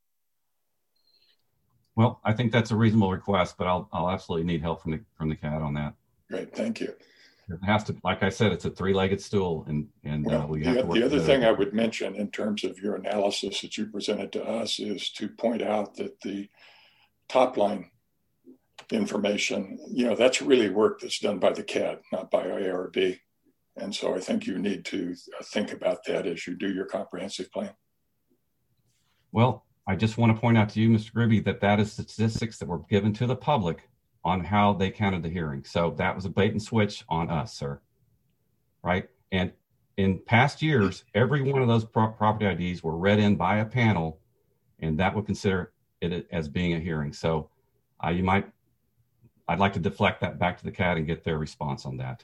Well, I think that's a reasonable request, but I'll absolutely need help from the CAD on that. Great, thank you. It has to, like I said, it's a three-legged stool, and we have to work. The other thing I would mention in terms of your analysis that you presented to us is to point out that the top line information, that's really work that's done by the CAD, not by ARB. And so I think you need to think about that as you do your comprehensive plan. Well, I just want to point out to you, Mr. Gribby, that is statistics that were given to the public on how they counted the hearing. So that was a bait and switch on us, sir. Right? And in past years, every one of those property IDs were read in by a panel, and that would consider it as being a hearing. So I'd like to deflect that back to the CAD and get their response on that.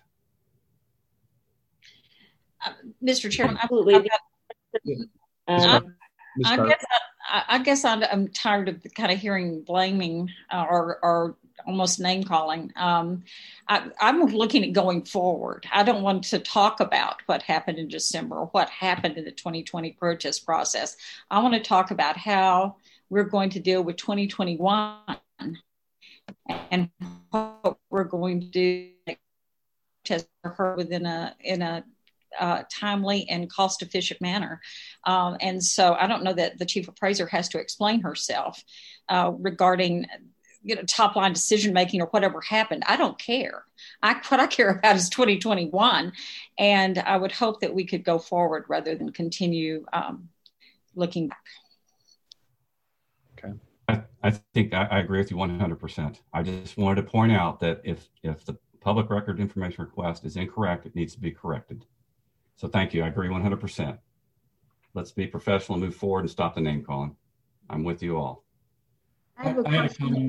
Mr. Chairman, I guess I'm tired of kind of hearing blaming or almost name calling. I'm looking at going forward. I don't want to talk about what happened in December or what happened in the 2020 protest process. I want to talk about how we're going to deal with 2021 and what we're going to do to her within a timely and cost-efficient manner. And so I don't know that the chief appraiser has to explain herself regarding top-line decision-making or whatever happened. I don't care. What I care about is 2021. And I would hope that we could go forward rather than continue looking back. Okay. I think I agree with you 100%. I just wanted to point out that if the public record information request is incorrect, it needs to be corrected. So thank you. I agree 100%. Let's be professional and move forward and stop the name calling. I'm with you all. I have a question.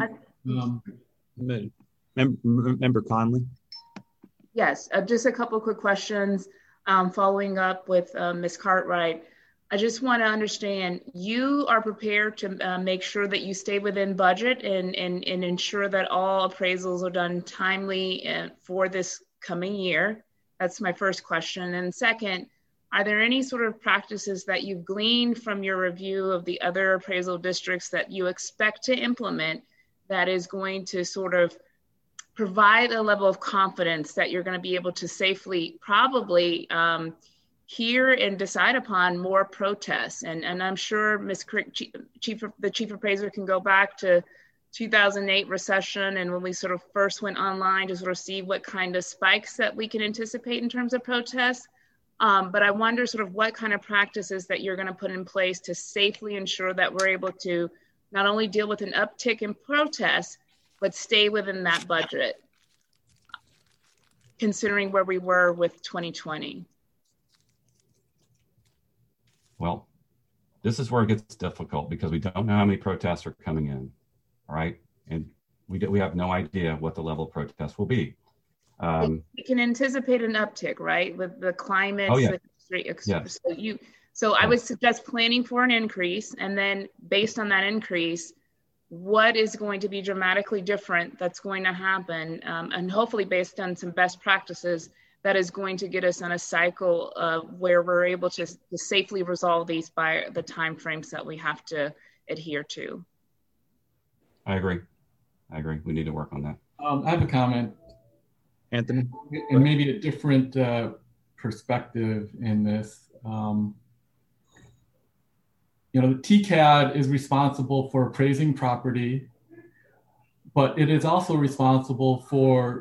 Member Conley. Yes, just a couple of quick questions following up with Ms. Cartwright. I just want to understand, you are prepared to make sure that you stay within budget and ensure that all appraisals are done timely for this coming year. That's my first question. And second, are there any sort of practices that you've gleaned from your review of the other appraisal districts that you expect to implement that is going to sort of provide a level of confidence that you're going to be able to safely probably hear and decide upon more protests? And I'm sure Ms. Crick, the chief appraiser, can go back to 2008 recession and when we sort of first went online to sort of see what kind of spikes that we can anticipate in terms of protests. But I wonder sort of what kind of practices that you're going to put in place to safely ensure that we're able to not only deal with an uptick in protests, but stay within that budget, considering where we were with 2020. Well, this is where it gets difficult because we don't know how many protests are coming in, all right? And we have no idea what the level of protests will be. We can anticipate an uptick, right? With the climate. Oh, yeah. So I would suggest planning for an increase, and then based on that increase, what is going to be dramatically different that's going to happen, and hopefully based on some best practices that is going to get us on a cycle where we're able to safely resolve these by the timeframes that we have to adhere to. I agree. We need to work on that. I have a comment, Anthony, and maybe a different perspective in this. The TCAD is responsible for appraising property, but it is also responsible for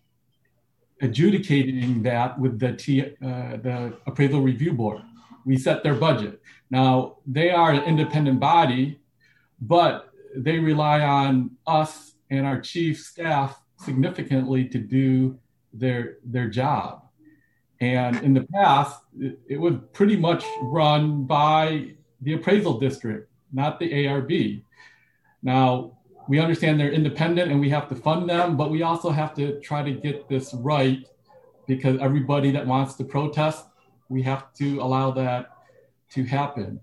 adjudicating that with the Appraisal Review Board. We set their budget. Now, they are an independent body, but they rely on us and our chief staff significantly to do their job. And in the past, it was pretty much run by the appraisal district, not the ARB. Now, we understand they're independent and we have to fund them, but we also have to try to get this right because everybody that wants to protest, we have to allow that to happen.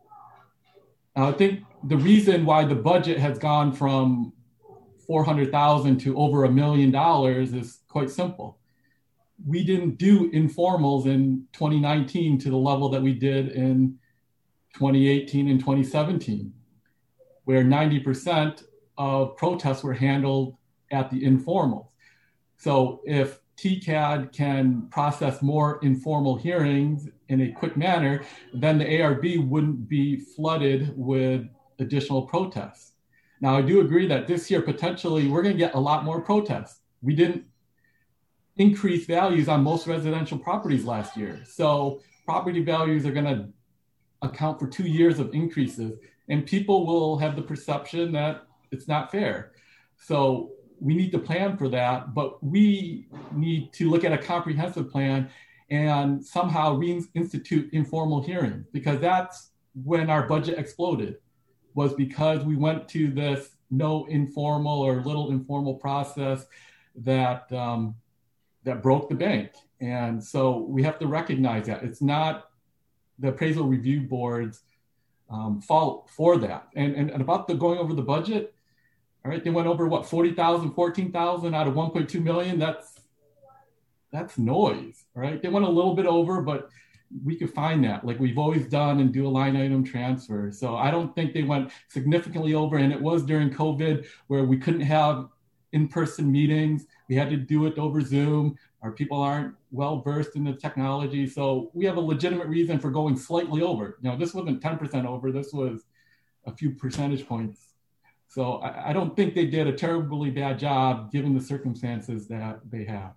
Now, I think the reason why the budget has gone from $400,000 to over $1 million is quite simple. We didn't do informals in 2019 to the level that we did in 2018 and 2017, where 90% of protests were handled at the informals. So if TCAD can process more informal hearings in a quick manner, then the ARB wouldn't be flooded with additional protests. Now, I do agree that this year, potentially, we're going to get a lot more protests. We didn't increase values on most residential properties last year. So property values are going to account for 2 years of increases, and people will have the perception that it's not fair. So we need to plan for that, but we need to look at a comprehensive plan and somehow reinstitute informal hearings, because that's when our budget exploded, was because we went to this no informal or little informal process that broke the bank. And so we have to recognize that. It's not the Appraisal Review Board's fault for that. And about the going over the budget, all right, they went over what, 40,000, 14,000 out of 1.2 million. That's noise, right? They went a little bit over, but we could find that like we've always done and do a line item transfer. So I don't think they went significantly over. And it was during COVID where we couldn't have in-person meetings. We had to do it over Zoom. Our people aren't well versed in the technology. So we have a legitimate reason for going slightly over. This wasn't 10% over. This was a few percentage points. So I don't think they did a terribly bad job given the circumstances that they have.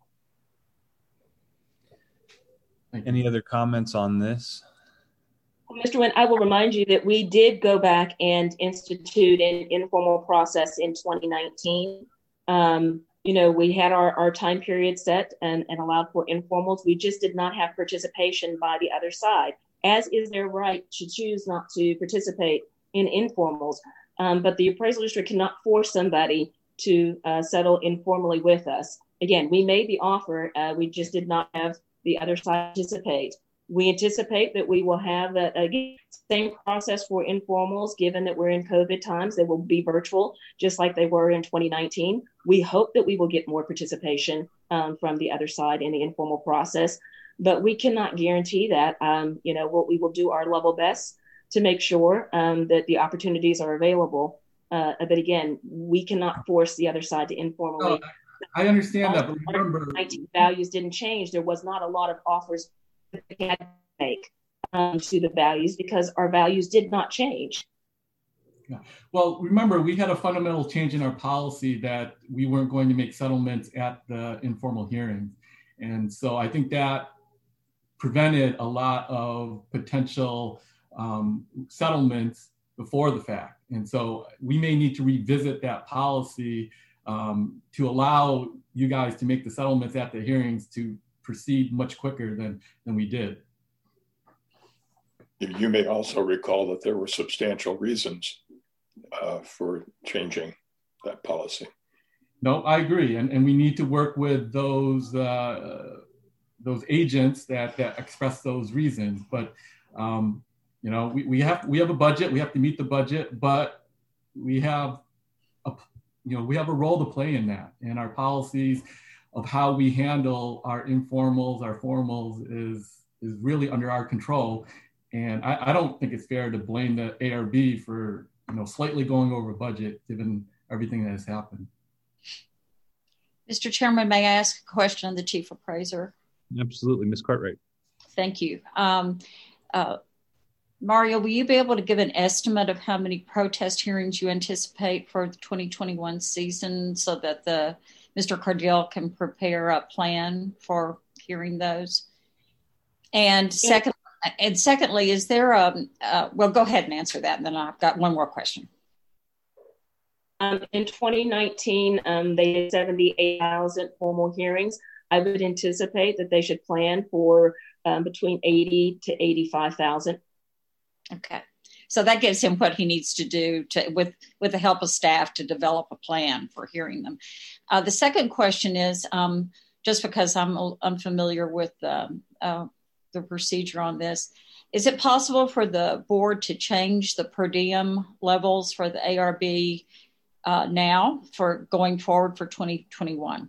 Any other comments on this? Mr. Wynn, I will remind you that we did go back and institute an informal process in 2019. We had our time period set and allowed for informals. We just did not have participation by the other side, as is their right to choose not to participate in informals. But the appraisal district cannot force somebody to settle informally with us. Again, we made the offer. We just did not have the other side participate. We anticipate that we will have the same process for informals, given that we're in COVID times. They will be virtual, just like they were in 2019. We hope that we will get more participation from the other side in the informal process, but we cannot guarantee that. We will do our level best to make sure that the opportunities are available. But again, we cannot force the other side to informally. I understand that, but remember, values didn't change. There was not a lot of offers to make to the values because our values did not change. Yeah. Well, remember, we had a fundamental change in our policy that we weren't going to make settlements at the informal hearings. And so I think that prevented a lot of potential settlements before the fact. And so we may need to revisit that policy to allow you guys to make the settlements at the hearings to proceed much quicker than we did. You may also recall that there were substantial reasons for changing that policy. No, I agree. And we need to work with those agents that express those reasons. But, you know, we have a budget, we have to meet the budget, but we have a role to play in that. And our policies of how we handle our informals, our formals is really under our control. And I don't think it's fair to blame the ARB for, you know, slightly going over budget given everything that has happened. Mr. Chairman, may I ask a question of the Chief Appraiser? Absolutely, Ms. Cartwright. Thank you. Mario, will you be able to give an estimate of how many protest hearings you anticipate for the 2021 season so that Mr. Cardell can prepare a plan for hearing those? And secondly, is there well, go ahead and answer that, and then I've got one more question. In 2019, they did 78,000 formal hearings. I would anticipate that they should plan for between 80 to 85,000. Okay, so that gives him what he needs to do with the help of staff to develop a plan for hearing them. The second question is, just because I'm unfamiliar with the procedure on this, is it possible for the board to change the per diem levels for the ARB now for going forward for 2021?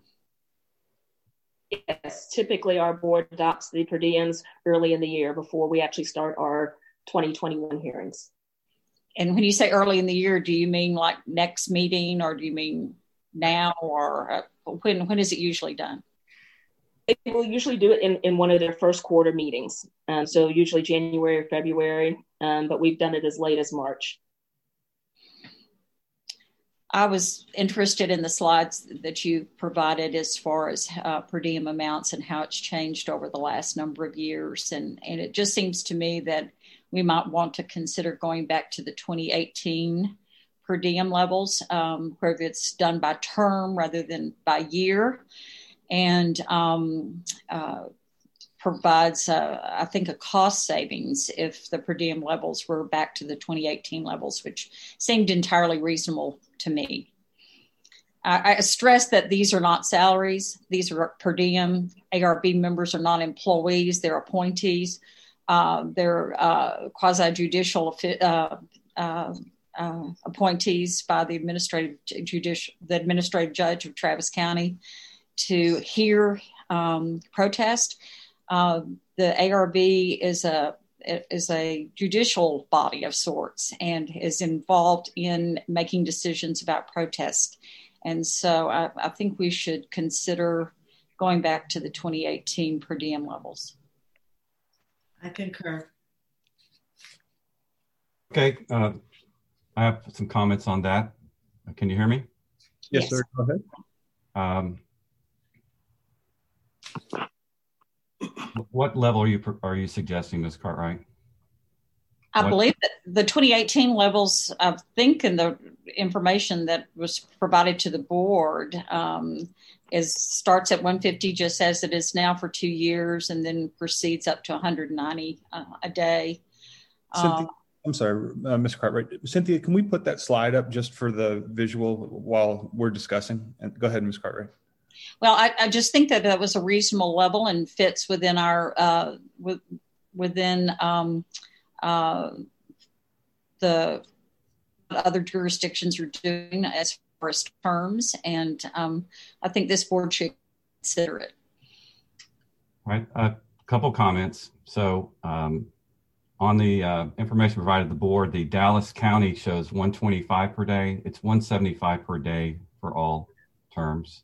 Yes, typically our board adopts the per diems early in the year before we actually start our 2021 hearings. And when you say early in the year, do you mean like next meeting, or do you mean now, or when is it usually done? They will usually do it in one of their first quarter meetings. So usually January or February, but we've done it as late as March. I was interested in the slides that you provided as far as per diem amounts and how it's changed over the last number of years. And it just seems to me that we might want to consider going back to the 2018 per diem levels, where it's done by term rather than by year, and provides, I think, a cost savings if the per diem levels were back to the 2018 levels, which seemed entirely reasonable to me. I stress that these are not salaries. These are per diem. ARB members are not employees. They're appointees. They're quasi-judicial appointees by the administrative judge of Travis County to hear protest. The ARB is a judicial body of sorts and is involved in making decisions about protest. And so I think we should consider going back to the 2018 per diem levels. I concur. Okay, I have some comments on that. Can you hear me? Yes, sir. Go ahead. What level are you suggesting, Ms. Cartwright? I believe that the 2018 levels, I think, in the information that was provided to the board, starts at 150, just as it is now for 2 years, and then proceeds up to 190 a day. Cynthia, I'm sorry, Ms. Cartwright. Cynthia, can we put that slide up just for the visual while we're discussing? And go ahead, Ms. Cartwright. Well, I just think that was a reasonable level and fits within our the other jurisdictions are doing as far as terms, and I think this board should consider it. All right, a couple comments. So on the information provided to the board, the Dallas County shows 125 per day. It's 175 per day for all terms.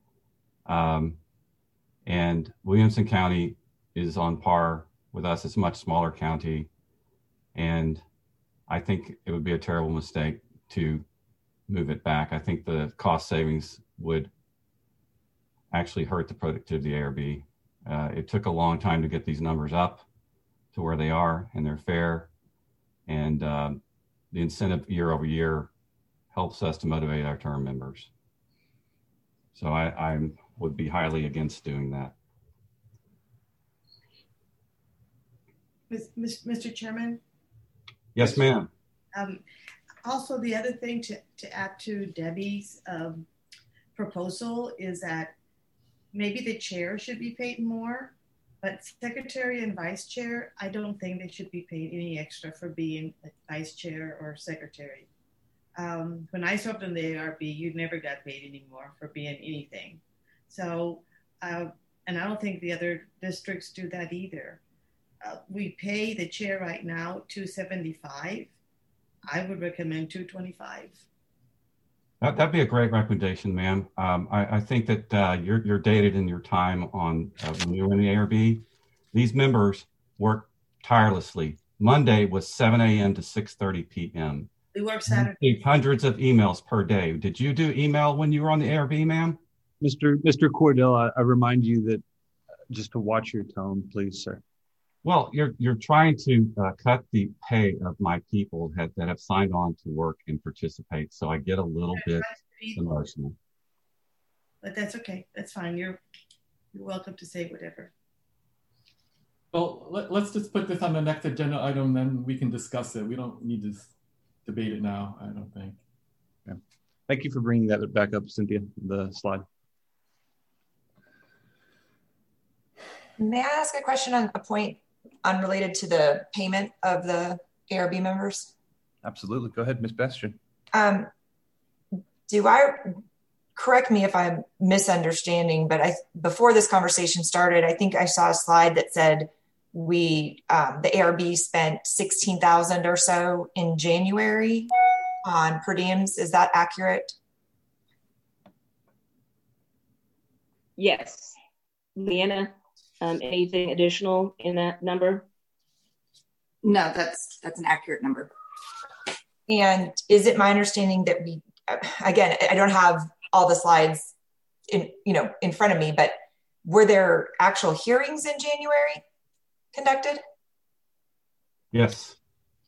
And Williamson County is on par with us. It's a much smaller county. And I think it would be a terrible mistake to move it back. I think the cost savings would actually hurt the productivity of the ARB. It took a long time to get these numbers up to where they are, and they're fair. And the incentive year over year helps us to motivate our term members. So I would be highly against doing that. Mr. Chairman? Yes, ma'am. Also, the other thing to add to Debbie's proposal is that maybe the chair should be paid more, but secretary and vice chair, I don't think they should be paid any extra for being a vice chair or secretary. When I served in the ARB, you never got paid anymore for being anything. So, and I don't think the other districts do that either. We pay the chair right now $275. I would recommend $225. That'd be a great recommendation, ma'am. I think that you're dated in your time on when you were in the ARB. These members work tirelessly. Monday was 7 a.m. to 6:30 p.m. We work Saturday. We received hundreds of emails per day. Did you do email when you were on the ARB, ma'am? Mr. Cordell, I remind you that just to watch your tone, please, sir. Well, you're trying to cut the pay of my people that have signed on to work and participate. So I get a little bit emotional. But that's okay. That's fine. You're welcome to say whatever. Well, let's just put this on the next agenda item, then we can discuss it. We don't need to debate it now, I don't think. Yeah. Thank you for bringing that back up, Cynthia, the slide. May I ask a question on a point unrelated to the payment of the ARB members? Absolutely. Go ahead, Ms. Bastian. Correct me if I'm misunderstanding, but before this conversation started, I think I saw a slide that said the ARB spent $16,000 or so in January on per diems. Is that accurate? Yes. Leanna, anything additional in that number? No, that's an accurate number. And is it my understanding that again, I don't have all the slides in front of me, but were there actual hearings in January conducted? Yes.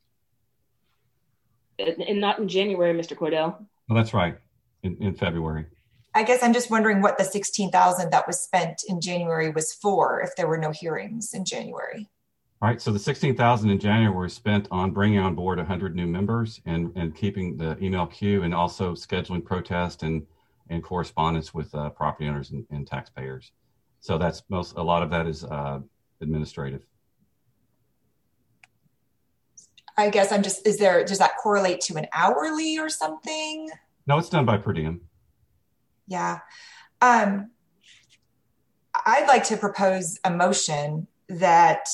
And not in January, Mr. Cordell. Well, that's right. In February. I guess I'm just wondering what the $16,000 that was spent in January was for, if there were no hearings in January. All right. So the $16,000 in January was spent on bringing on board 100 new members and keeping the email queue, and also scheduling protest and correspondence with property owners and taxpayers. So that's a lot of that is administrative. I guess does that correlate to an hourly or something? No, it's done by per diem. Yeah. I'd like to propose a motion that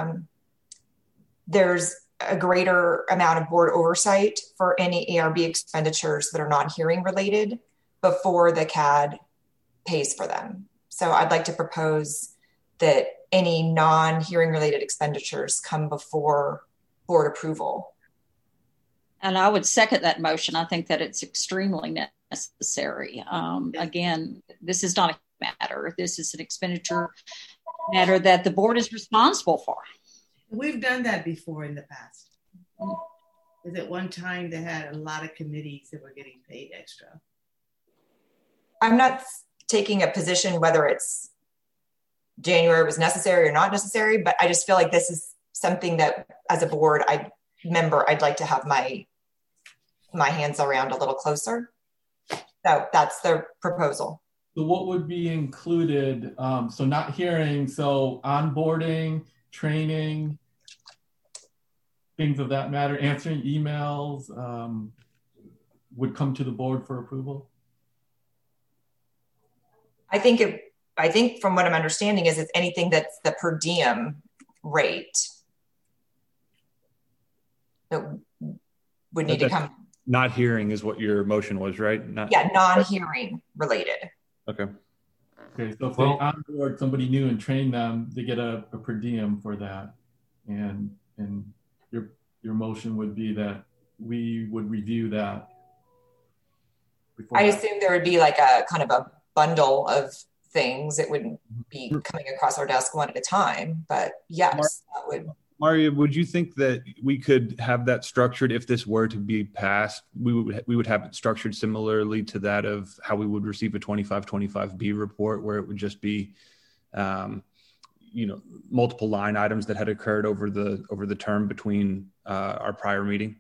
there's a greater amount of board oversight for any ARB expenditures that are non-hearing related before the CAD pays for them. So I'd like to propose that any non-hearing related expenditures come before board approval. And I would second that motion. I think that it's extremely necessary. Again, this is not a matter. This is an expenditure matter that the board is responsible for. We've done that before in the past. Because at one time they had a lot of committees that were getting paid extra. I'm not taking a position whether it's January was necessary or not necessary, but I just feel like this is something that as a board I'd like to have my hands around a little closer. So that's the proposal. So what would be included? So not hearing, so onboarding, training, things of that matter, answering emails would come to the board for approval? I think from what I'm understanding is it's anything that's the per diem rate that would need to come. Not hearing is what your motion was, right? Non-hearing related. Okay. Okay, so if they onboard somebody new and train them, they get a per diem for that. And your motion would be that we would review that. I assume there would be like a kind of a bundle of things. It wouldn't be coming across our desk one at a time. But yes, that would. Maria, would you think that we could have that structured if this were to be passed? We would have it structured similarly to that of how we would receive a 2525B report, where it would just be, multiple line items that had occurred over the term between our prior meeting.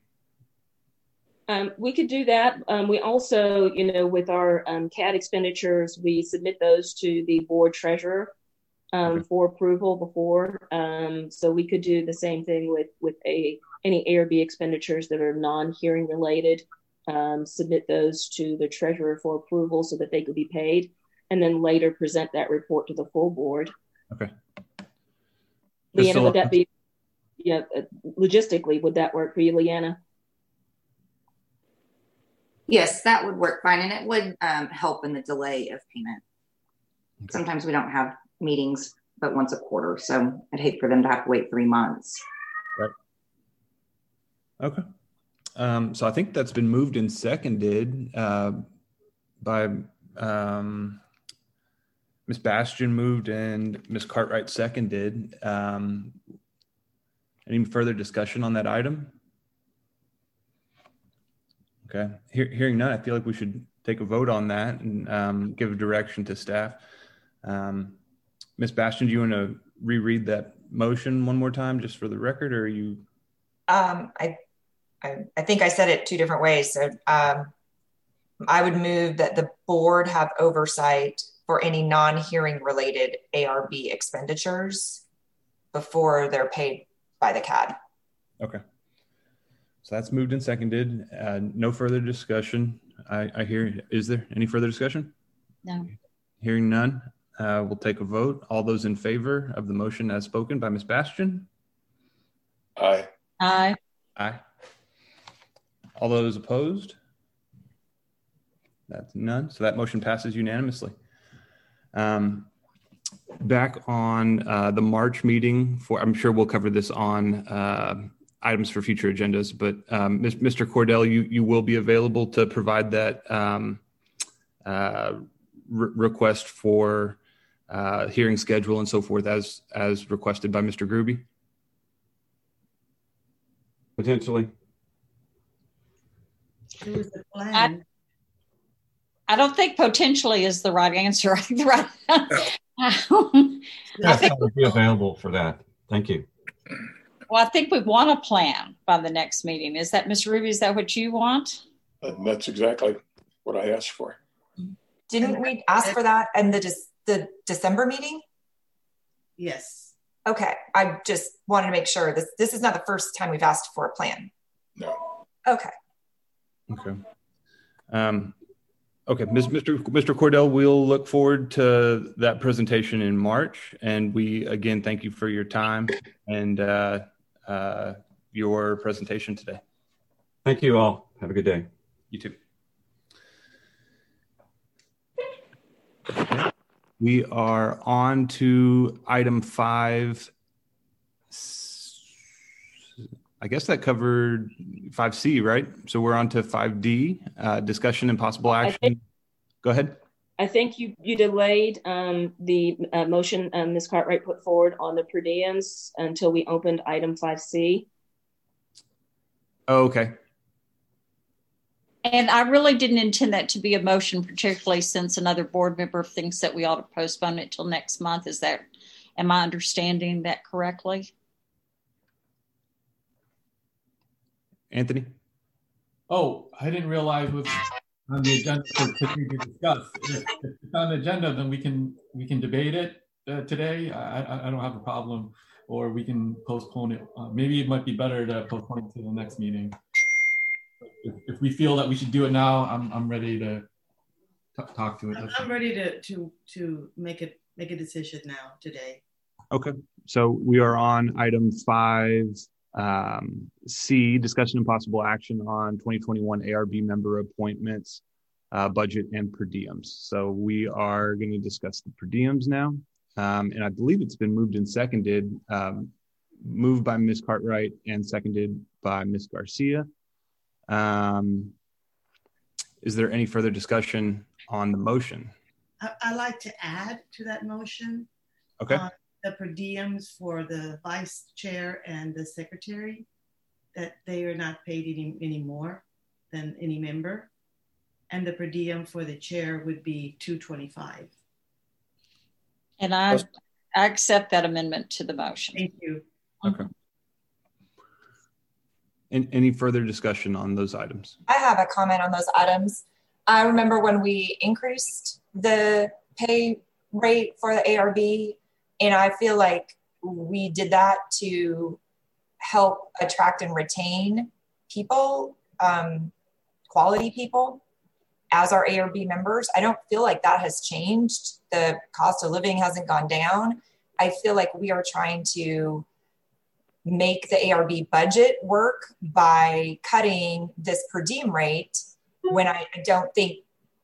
We could do that. We also, with our CAD expenditures, we submit those to the board treasurer for approval before. So we could do the same thing with any ARB expenditures that are non-hearing related, submit those to the treasurer for approval so that they could be paid, and then later present that report to the full board. Okay. Leanna, would that be, logistically, would that work for you, Leanna? Yes, that would work fine. And it would help in the delay of payment. Okay. Sometimes we don't have meetings but once a quarter. So I'd hate for them to have to wait 3 months. Right. Okay. So I think that's been moved and seconded by Ms. Bastian moved and Ms. Cartwright seconded. Any further discussion on that item? Okay. Hearing none, I feel like we should take a vote on that and give a direction to staff. Ms. Bastian, do you want to reread that motion one more time just for the record, or are you? I think I said it 2 different ways. So I would move that the board have oversight for any non-hearing related ARB expenditures before they're paid by the CAD. Okay. So that's moved and seconded. No further discussion. I hear. Is there any further discussion? No. Hearing none, we'll take a vote. All those in favor of the motion as spoken by Ms. Bastian? Aye. Aye. Aye. All those opposed? That's none. So that motion passes unanimously. Back on the March meeting, I'm sure we'll cover this on items for future agendas, but Mr. Cordell, you will be available to provide that request for hearing schedule and so forth as requested by Mr. Gruby? Potentially. It was the plan. I don't think potentially is the right answer. I think the right. I think we'll be available for that. Thank you. Well, I think we want a plan by the next meeting. Is that, Ms. Ruby, is that what you want? That's exactly what I asked for. Didn't we ask for that in the December meeting? Yes. Okay. I just wanted to make sure this is not the first time we've asked for a plan. No. Okay. Okay. Okay, Mr. Cordell, we'll look forward to that presentation in March. And we, again, thank you for your time and your presentation today. Thank you all. Have a good day. You too. Okay. We are on to item 5. I guess that covered 5C, right? So we're on to 5D, discussion and possible action. Go ahead. I think you delayed the motion Ms. Cartwright put forward on the per diems until we opened item 5C. Oh, okay. And I really didn't intend that to be a motion, particularly since another board member thinks that we ought to postpone it till next month. Am I understanding that correctly? Anthony? Oh, I didn't realize it was on the agenda to discuss. If it's on the agenda, then we can debate it today. I don't have a problem, or we can postpone it. Maybe it might be better to postpone it to the next meeting. If we feel that we should do it now, I'm ready to talk to it. I'm ready to make a decision now today. Okay, so we are on item 5C, discussion and possible action on 2021 ARB member appointments, budget and per diems. So we are going to discuss the per diems now. And I believe it's been moved and seconded, moved by Ms. Cartwright and seconded by Ms. Garcia. Is there any further discussion on the motion? I'd like to add to that motion Okay. The per diems for the vice chair and the secretary, that they are not paid any more than any member. And the per diem for the chair would be $225. And I accept that amendment to the motion. Thank you. Okay. Any further discussion on those items? I have a comment on those items. I remember when we increased the pay rate for the ARB, and I feel like we did that to help attract and retain people, quality people as our ARB members. I don't feel like that has changed. The cost of living hasn't gone down. I feel like we are trying to make the ARB budget work by cutting this per diem rate when I don't think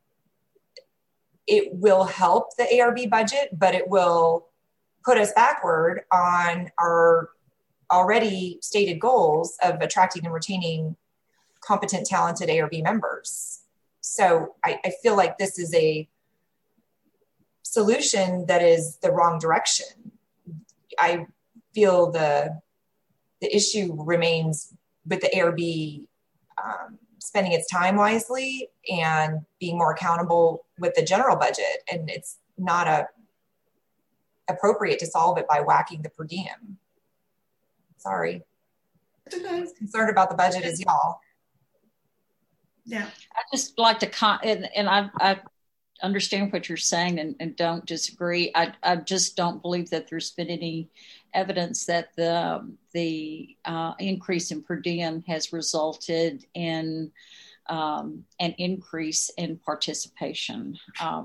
it will help the ARB budget, but it will put us backward on our already stated goals of attracting and retaining competent, talented ARB members. So I feel like this is a solution that is the wrong direction. I feel the issue remains with the ARB spending its time wisely and being more accountable with the general budget. And it's not appropriate to solve it by whacking the per diem. Sorry. I'm as concerned about the budget as y'all. Yeah. I just like to, and I understand what you're saying and don't disagree. I just don't believe that there's been any evidence that the increase in per diem has resulted in an increase in participation.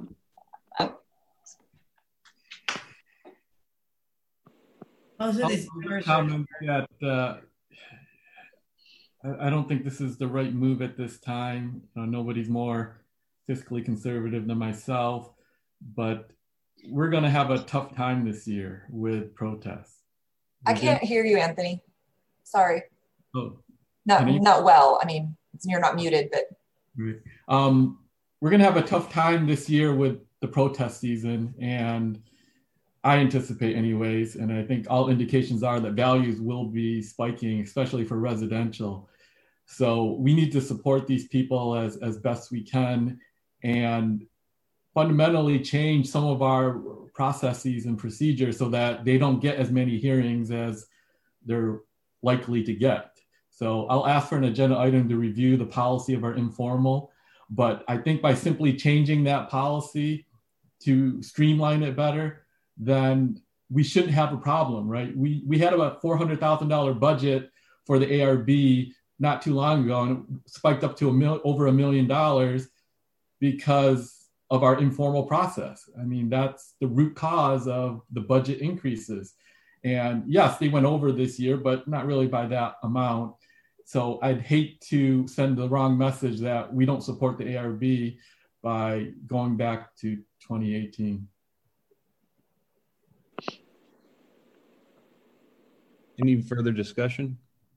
Comment that I don't think this is the right move at this time. Nobody's more fiscally conservative than myself, but we're going to have a tough time this year with protests. I can't hear you, Anthony. Sorry. Oh, not well. I mean, you're not muted, but. We're going to have a tough time this year with the protest season, and I anticipate anyways, and I think all indications are that values will be spiking, especially for residential. So we need to support these people as best we can and fundamentally change some of our processes and procedures so that they don't get as many hearings as they're likely to get. So I'll ask for an agenda item to review the policy of our informal, but I think by simply changing that policy to streamline it better, then we shouldn't have a problem, right? We had about $400,000 budget for the ARB not too long ago, and it spiked up to over $1 million because of our informal process. I mean, that's the root cause of the budget increases. And yes, they went over this year, but not really by that amount. So I'd hate to send the wrong message that we don't support the ARB by going back to 2018. Any further discussion?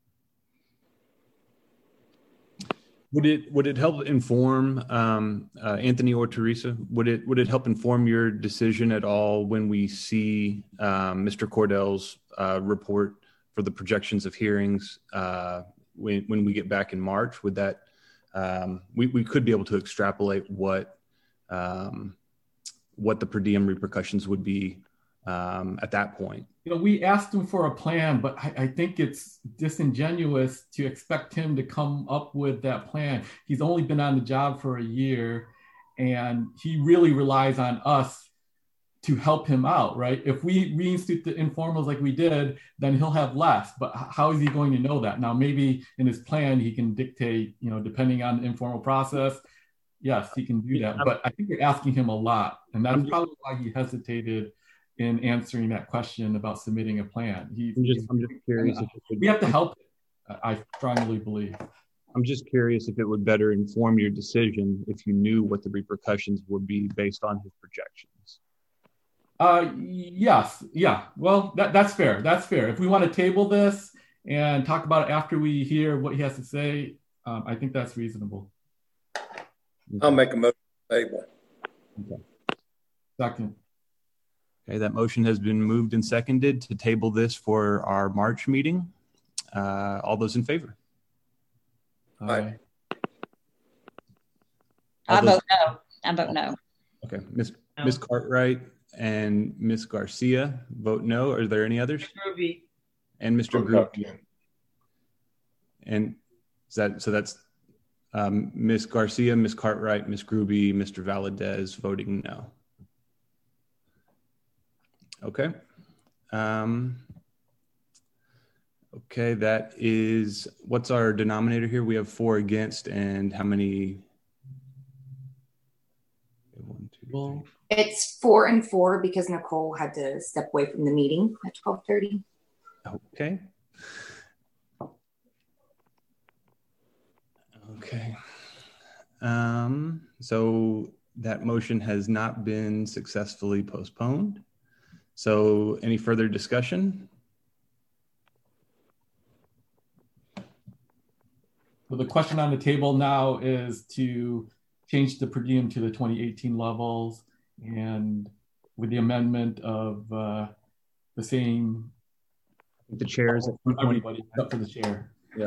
Would it help inform Anthony or Teresa? Would it help inform your decision at all when we see Mr. Cordell's report for the projections of hearings when we get back in March? Would that we could be able to extrapolate what the per diem repercussions would be at that point? We asked him for a plan, but I think it's disingenuous to expect him to come up with that plan. He's only been on the job for a year, and he really relies on us to help him out, right? If we reinstitute the informals like we did, then he'll have less, but how is he going to know that? Now, maybe in his plan, he can dictate, depending on the informal process, yes, he can do that, but I think you're asking him a lot, and that's probably why he hesitated in answering that question about submitting a plan. I'm just curious. We have to help it, I strongly believe. I'm just curious if it would better inform your decision if you knew what the repercussions would be based on his projections. Yes. Yeah. Well, that's fair. That's fair. If we want to table this and talk about it after we hear what he has to say, I think that's reasonable. I'll make a motion to table. Okay. Second. Okay, that motion has been moved and seconded to table this for our March meeting. All those in favor? Aye. I vote no. I vote no. Okay, Ms. Cartwright and Ms. Garcia vote no. Are there any others? Ruby. And Mr. Groupie. And that's Ms. Garcia, Ms. Cartwright, Ms. Gruby, Mr. Valadez voting no. Okay. Okay, that is, what's our denominator here? We have 4 against, and how many? 1, 2, 3. It's 4 and 4 because Nicole had to step away from the meeting at 12:30. Okay. Okay. So that motion has not been successfully postponed. So any further discussion? So the question on the table now is to change the per diem to the 2018 levels, and with the amendment of the same. The chairs at everybody except for the chair. Yeah.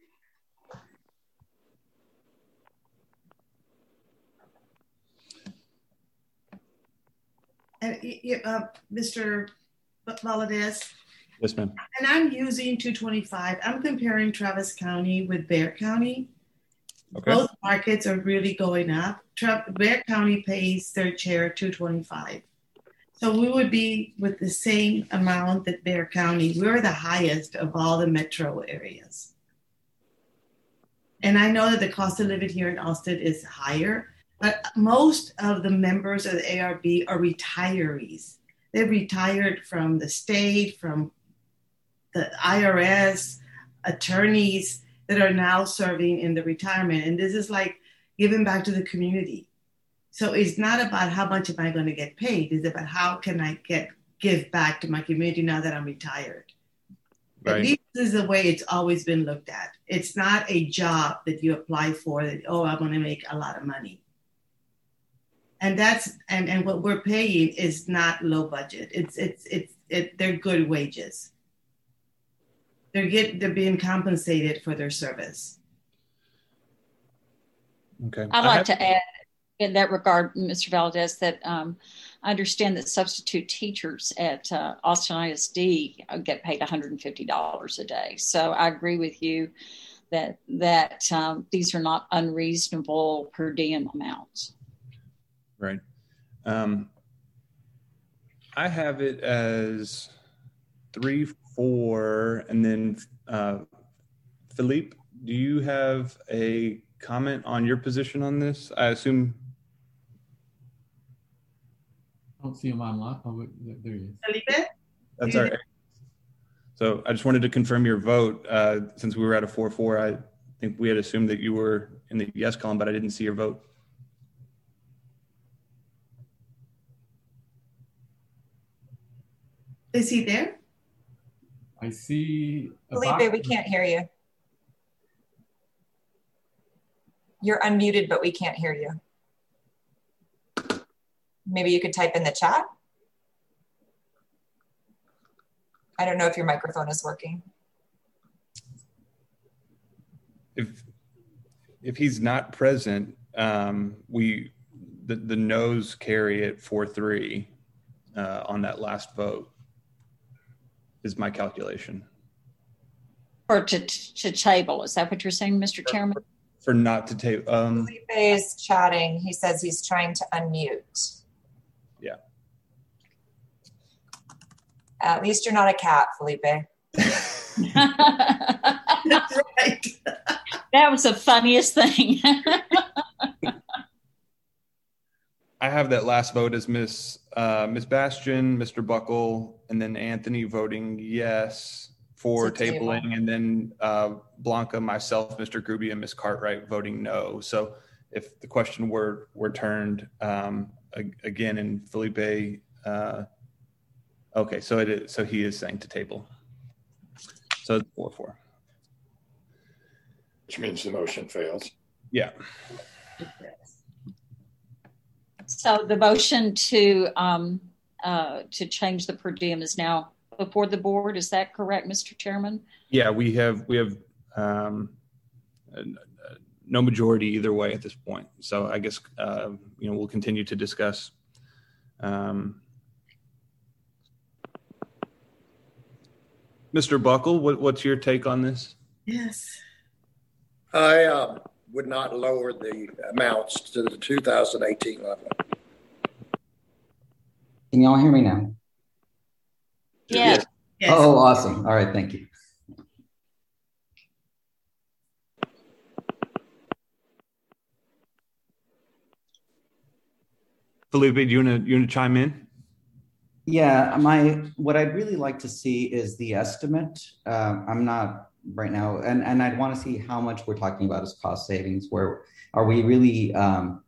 And Mr. Valadez. Yes, ma'am. And I'm using 225. I'm comparing Travis County with Bexar County. Okay. Both markets are really going up. Bexar County pays their chair 225. So we would be with the same amount that Bexar County. We're the highest of all the metro areas. And I know that the cost of living here in Austin is higher, but most of the members of the ARB are retirees. They've retired from the state, from the IRS, attorneys that are now serving in the retirement. And this is like giving back to the community. So it's not about how much am I going to get paid. It's about how can I give back to my community now that I'm retired. Right. At least this is the way it's always been looked at. It's not a job that you apply for that, oh, I'm going to make a lot of money. And that's and what we're paying is not low budget. They're good wages. They're being compensated for their service. Okay. I'd like to add in that regard, Mr. Valadez, that I understand that substitute teachers at Austin ISD get paid $150 a day. So I agree with you that these are not unreasonable per diem amounts. Right. I have it as 3, 4, and then Philippe, do you have a comment on your position on this? I assume. I don't see him online. Oh, there he is. Felipe? That's all right. So I just wanted to confirm your vote. Since we were at a 4-4, I think we had assumed that you were in the yes column, but I didn't see your vote. Is he there? I see. Felipe, we can't hear you. You're unmuted, but we can't hear you. Maybe you could type in the chat. I don't know if your microphone is working. If he's not present, the noes carry it 4-3 on that last vote. Is my calculation. Or to table, is that what you're saying, Mr. Chairman? For not to table. Felipe is chatting. He says he's trying to unmute. Yeah. At least you're not a cat, Felipe. That's right. That was the funniest thing. I have that last vote as Miss Bastian, Mr. Buckle, and then Anthony voting yes for tabling, and then Blanca, myself, Mr. Gruby, and Miss Cartwright voting no. So if the question were turned again, and Felipe, okay, so it is. So he is saying to table. So it's 4-4. Which means the motion fails. Yeah. So the motion to to change the per diem is now before the board. Is that correct, Mr. Chairman? Yeah, we have no majority either way at this point. So I guess, we'll continue to discuss. Mr. Buckle, what's your take on this? Yes. I would not lower the amounts to the 2018 level. Can y'all hear me now? Yes. Yes. Oh, awesome. All right, thank you. Felipe, do you want to chime in? Yeah, what I'd really like to see is the estimate. I'm not right now, and I'd want to see how much we're talking about as cost savings. Where are we really, as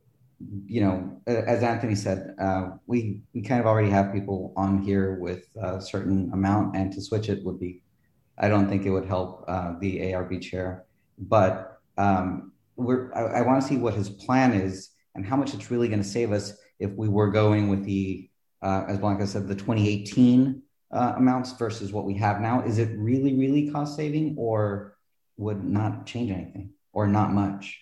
Anthony said, we kind of already have people on here with a certain amount, and to switch it would be, I don't think it would help the ARB chair. But I want to see what his plan is and how much it's really going to save us if we were going with the, as Blanca said, the 2018 amounts versus what we have now. Is it really, really cost saving, or would not change anything, or not much?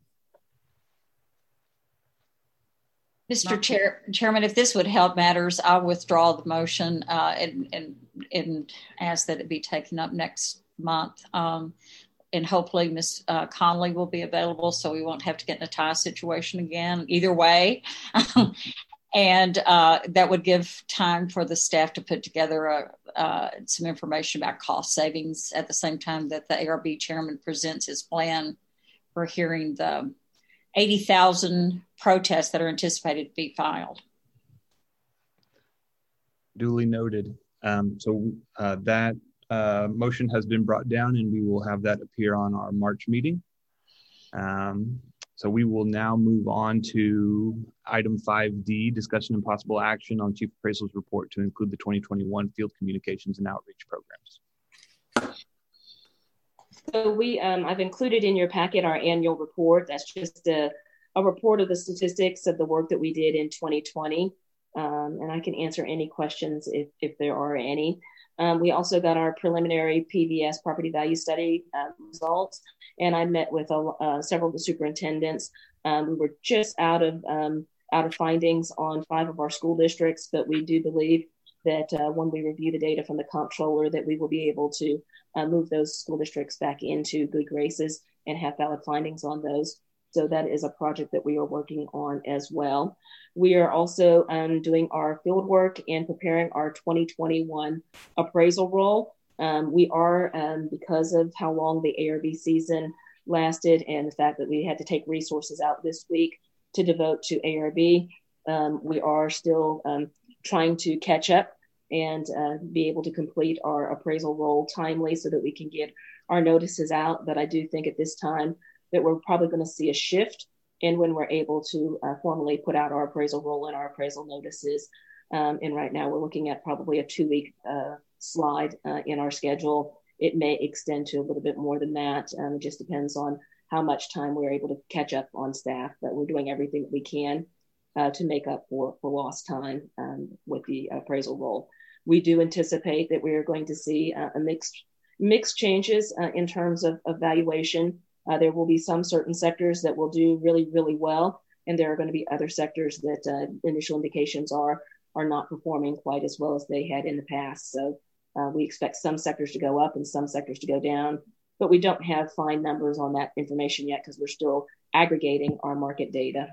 Mr. Chairman, if this would help matters, I'll withdraw the motion and ask that it be taken up next month. And hopefully Ms. Conley will be available, so we won't have to get in a tie situation again, either way. And that would give time for the staff to put together some information about cost savings at the same time that the ARB chairman presents his plan for hearing the 80,000 protests that are anticipated to be filed. Duly noted. So that motion has been brought down, and we will have that appear on our March meeting. So we will now move on to item 5D, discussion and possible action on Chief Appraisal's report to include the 2021 field communications and outreach programs. So I've included in your packet our annual report. That's just a report of the statistics of the work that we did in 2020. And I can answer any questions if there are any. We also got our preliminary PVS property value study results, and I met with several of the superintendents. We were just out of findings on 5 of our school districts, but we do believe that when we review the data from the comptroller, that we will be able to move those school districts back into good graces and have valid findings on those. So that is a project that we are working on as well. We are also doing our field work and preparing our 2021 appraisal roll. We are, because of how long the ARB season lasted and the fact that we had to take resources out this week to devote to ARB, we are still trying to catch up and be able to complete our appraisal roll timely so that we can get our notices out. But I do think at this time that we're probably going to see a shift in when we're able to formally put out our appraisal roll and our appraisal notices. And right now we're looking at probably a 2-week slide in our schedule. It may extend to a little bit more than that. It just depends on how much time we're able to catch up on staff, but we're doing everything that we can to make up for lost time with the appraisal roll. We do anticipate that we are going to see a mixed changes in terms of valuation. There will be some certain sectors that will do really, really well, and there are going to be other sectors that initial indications are not performing quite as well as they had in the past. So we expect some sectors to go up and some sectors to go down, but we don't have fine numbers on that information yet because we're still aggregating our market data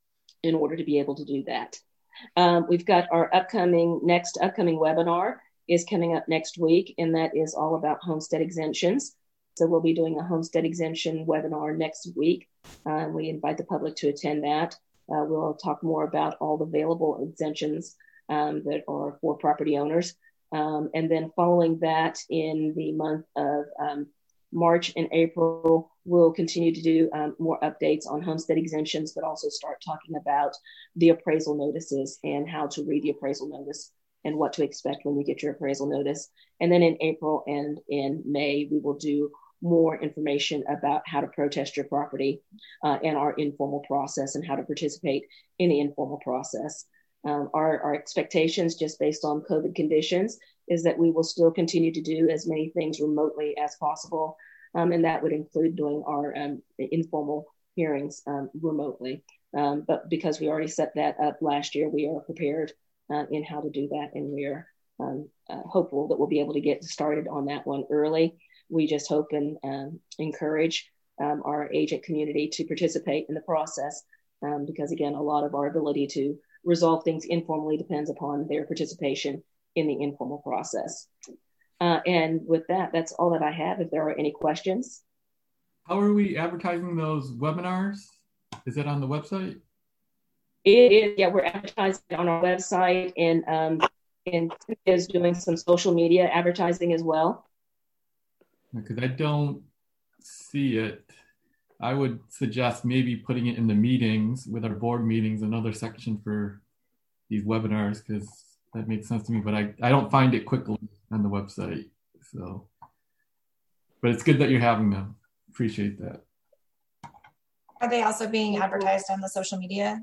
in order to be able to do that. We've got our next upcoming webinar is coming up next week, and that is all about homestead exemptions. So we'll be doing a homestead exemption webinar next week. We invite the public to attend that. We'll talk more about all the available exemptions that are for property owners. And then following that, in the month of March and April, we'll continue to do more updates on homestead exemptions, but also start talking about the appraisal notices and how to read the appraisal notice and what to expect when you get your appraisal notice. And then in April and in May, we will do more information about how to protest your property and our informal process and how to participate in the informal process. Our expectations, just based on COVID conditions, is that we will still continue to do as many things remotely as possible. And that would include doing our informal hearings remotely. But because we already set that up last year, we are prepared in how to do that. And we are hopeful that we'll be able to get started on that one early. We just hope and encourage our agent community to participate in the process because, again, a lot of our ability to resolve things informally depends upon their participation in the informal process. And with that, that's all that I have. If there are any questions. How are we advertising those webinars? Is it on the website? It is, yeah, we're advertising on our website and is doing some social media advertising as well. Because I don't see it. I would suggest maybe putting it in the meetings with our board meetings, another section for these webinars, because that makes sense to me, but I don't find it quickly on the website. So, but it's good that you're having them. Appreciate that. Are they also being advertised on the social media?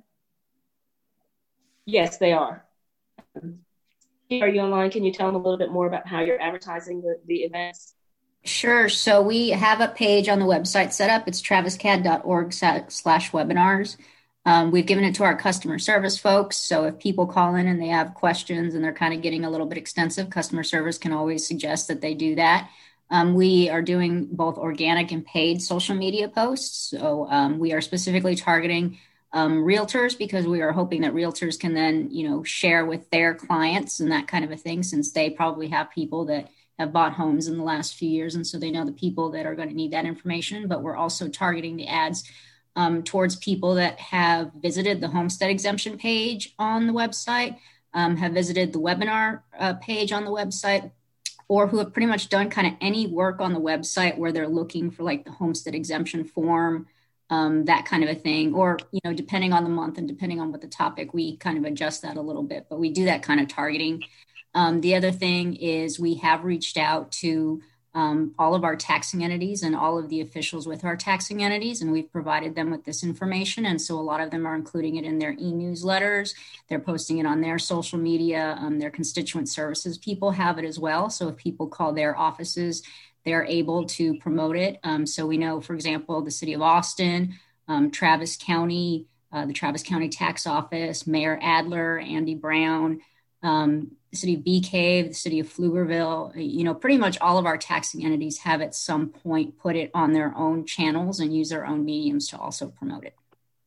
Yes, they are. Are you online? Can you tell them a little bit more about how you're advertising the events? Sure. So we have a page on the website set up. It's traviscad.org/webinars. We've given it to our customer service folks. So if people call in and they have questions and they're kind of getting a little bit extensive, customer service can always suggest that they do that. We are doing both organic and paid social media posts. So we are specifically targeting realtors because we are hoping that realtors can then, share with their clients and that kind of a thing, since they probably have people that have bought homes in the last few years. And so they know the people that are going to need that information. But we're also targeting the ads towards people that have visited the homestead exemption page on the website, have visited the webinar page on the website, or who have pretty much done kind of any work on the website where they're looking for like the homestead exemption form, that kind of a thing. Or, depending on the month and depending on what the topic, we kind of adjust that a little bit, but we do that kind of targeting. The other thing is we have reached out to all of our taxing entities and all of the officials with our taxing entities, and we've provided them with this information. And so a lot of them are including it in their e-newsletters. They're posting it on their social media. Their constituent services people have it as well. So if people call their offices, they're able to promote it. So we know, for example, the city of Austin, Travis County, the Travis County Tax Office, Mayor Adler, Andy Brown, the city of Bee Cave, the city of Pflugerville, pretty much all of our taxing entities have at some point put it on their own channels and use their own mediums to also promote it.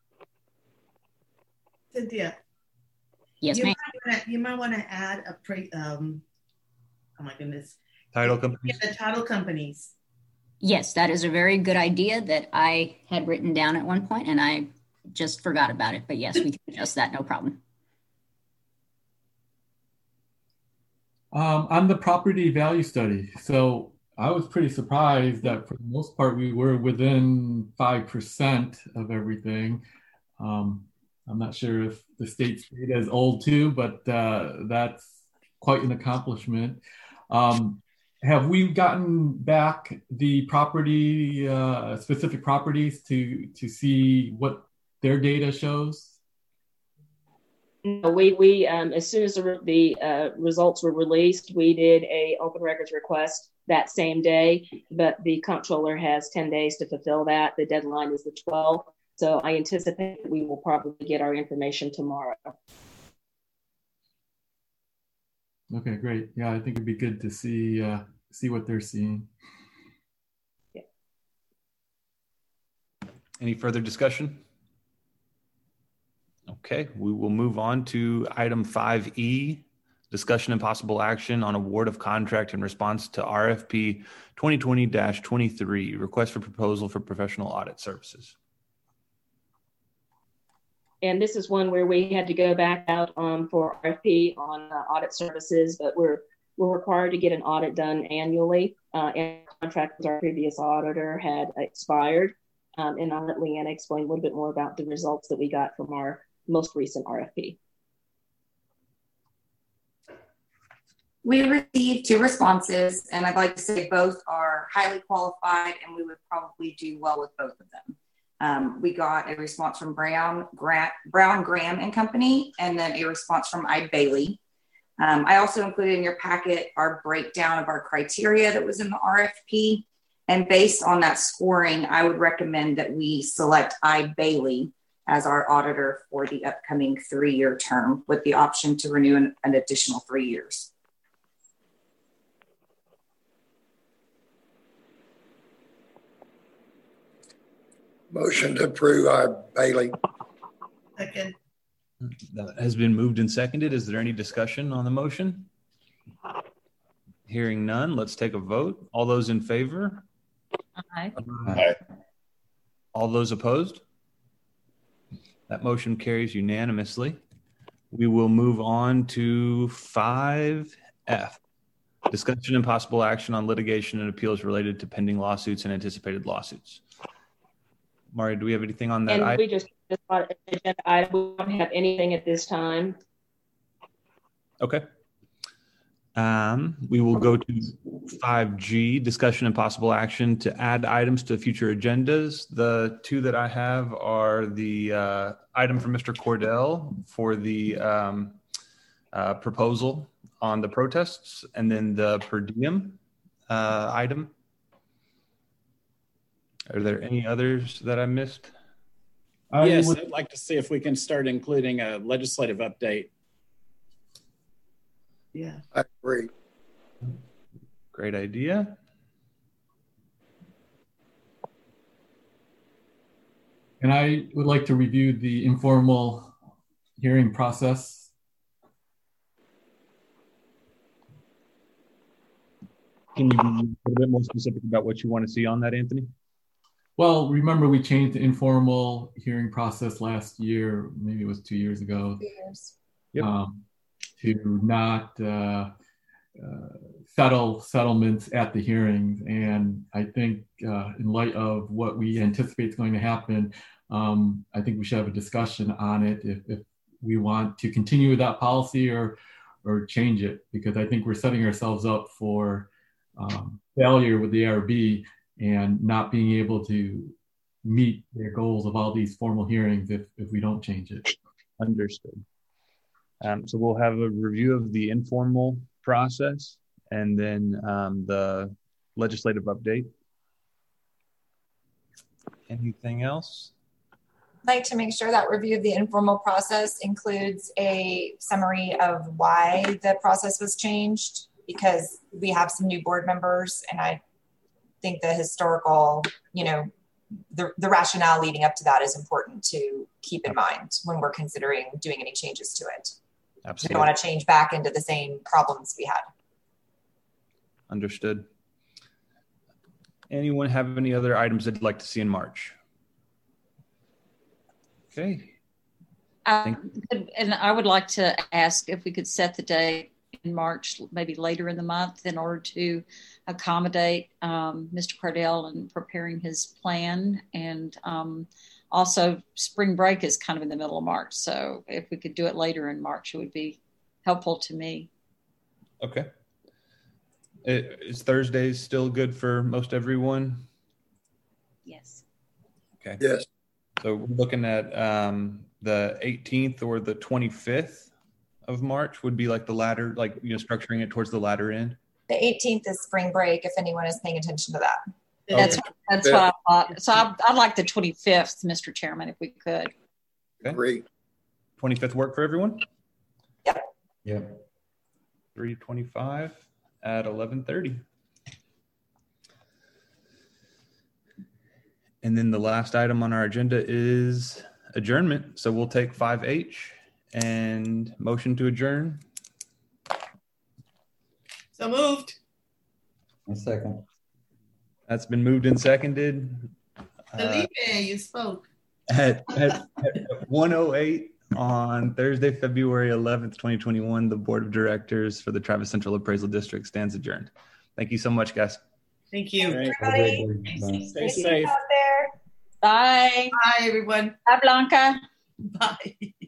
Cynthia. Yes, ma'am. You might want to add oh my goodness. Title companies? Yeah, the title companies. Yes, that is a very good idea that I had written down at one point and I just forgot about it. But yes, we can adjust that, no problem. On the property value study. So I was pretty surprised that for the most part, we were within 5% of everything. I'm not sure if the state's data is old too, but that's quite an accomplishment. Have we gotten back the property, specific properties to see what their data shows? We as soon as the results were released, we did a open records request that same day, but the comptroller has 10 days to fulfill that. The deadline is the 12th. So I anticipate that we will probably get our information tomorrow. Okay, great. Yeah, I think it'd be good to see what they're seeing. Yeah. Any further discussion? Okay, we will move on to item 5E, discussion and possible action on award of contract in response to RFP 2020-23, request for proposal for professional audit services. And this is one where we had to go back out for RFP on audit services, but we're required to get an audit done annually, and the contract with our previous auditor had expired. And I'll let Leanna explain a little bit more about the results that we got from our most recent RFP. We received 2 responses, and I'd like to say both are highly qualified, and we would probably do well with both of them. We got a response from Brown, Graham and Company, and then a response from Eide Bailly. I also included in your packet our breakdown of our criteria that was in the RFP. And based on that scoring, I would recommend that we select Eide Bailly as our auditor for the upcoming 3-year term with the option to renew an additional 3 years. Motion to approve Eide Bailly. Second. That has been moved and seconded. Is there any discussion on the motion? Hearing none, let's take a vote. All those in favor? Aye. Aye. All those opposed? That motion carries unanimously. We will move on to 5F. Discussion and possible action on litigation and appeals related to pending lawsuits and anticipated lawsuits. Maria, do we have anything on that? And we just thought agenda item. We don't have anything at this time. Okay. We will go to 5G, discussion and possible action to add items to future agendas. The two that I have are the item from Mr. Cordell for the proposal on the protests, and then the per diem item. Are there any others that I missed? Yes, I'd like to see if we can start including a legislative update. Yeah, I agree. Great idea. And I would like to review the informal hearing process. Can you be a little bit more specific about what you want to see on that, Anthony? Well, remember we changed the informal hearing process last year, maybe it was 2 years ago. 2 years. Yep. To not settle settlements at the hearings. And I think in light of what we anticipate is going to happen, I think we should have a discussion on it if we want to continue with that policy or change it, because I think we're setting ourselves up for failure with the ARB and not being able to meet their goals of all these formal hearings if we don't change it. Understood. So we'll have a review of the informal process and then the legislative update. Anything else? I'd like to make sure that review of the informal process includes a summary of why the process was changed, because we have some new board members, and I think the historical, the rationale leading up to that is important to keep in mind when we're considering doing any changes to it. Absolutely. We don't want to change back into the same problems we had. Understood. Anyone have any other items they'd like to see in March? Okay. And I would like to ask if we could set the date in March, maybe later in the month, in order to accommodate Mr. Cordell in preparing his plan. And also spring break is kind of in the middle of March. So if we could do it later in March, it would be helpful to me. Okay. Is Thursdays still good for most everyone? Yes. Okay. Yes. So we're looking at the 18th or the 25th of March would be like the latter, like, structuring it towards the latter end. The 18th is spring break, if anyone is paying attention to that. That's what I thought. So I'd like the 25th, Mr. Chairman, if we could. Okay. Great. 25th work for everyone? Yep. Yep. 3:25 at 11:30. And then the last item on our agenda is adjournment. So we'll take 5H and motion to adjourn. So moved. A second. That's been moved and seconded. Felipe, you spoke. At 1:08 on Thursday, February 11th, 2021, the Board of Directors for the Travis Central Appraisal District stands adjourned. Thank you so much, guys. Thank you. Everybody. Stay safe Out there. Bye. Bye, everyone. Bye, Blanca. Bye.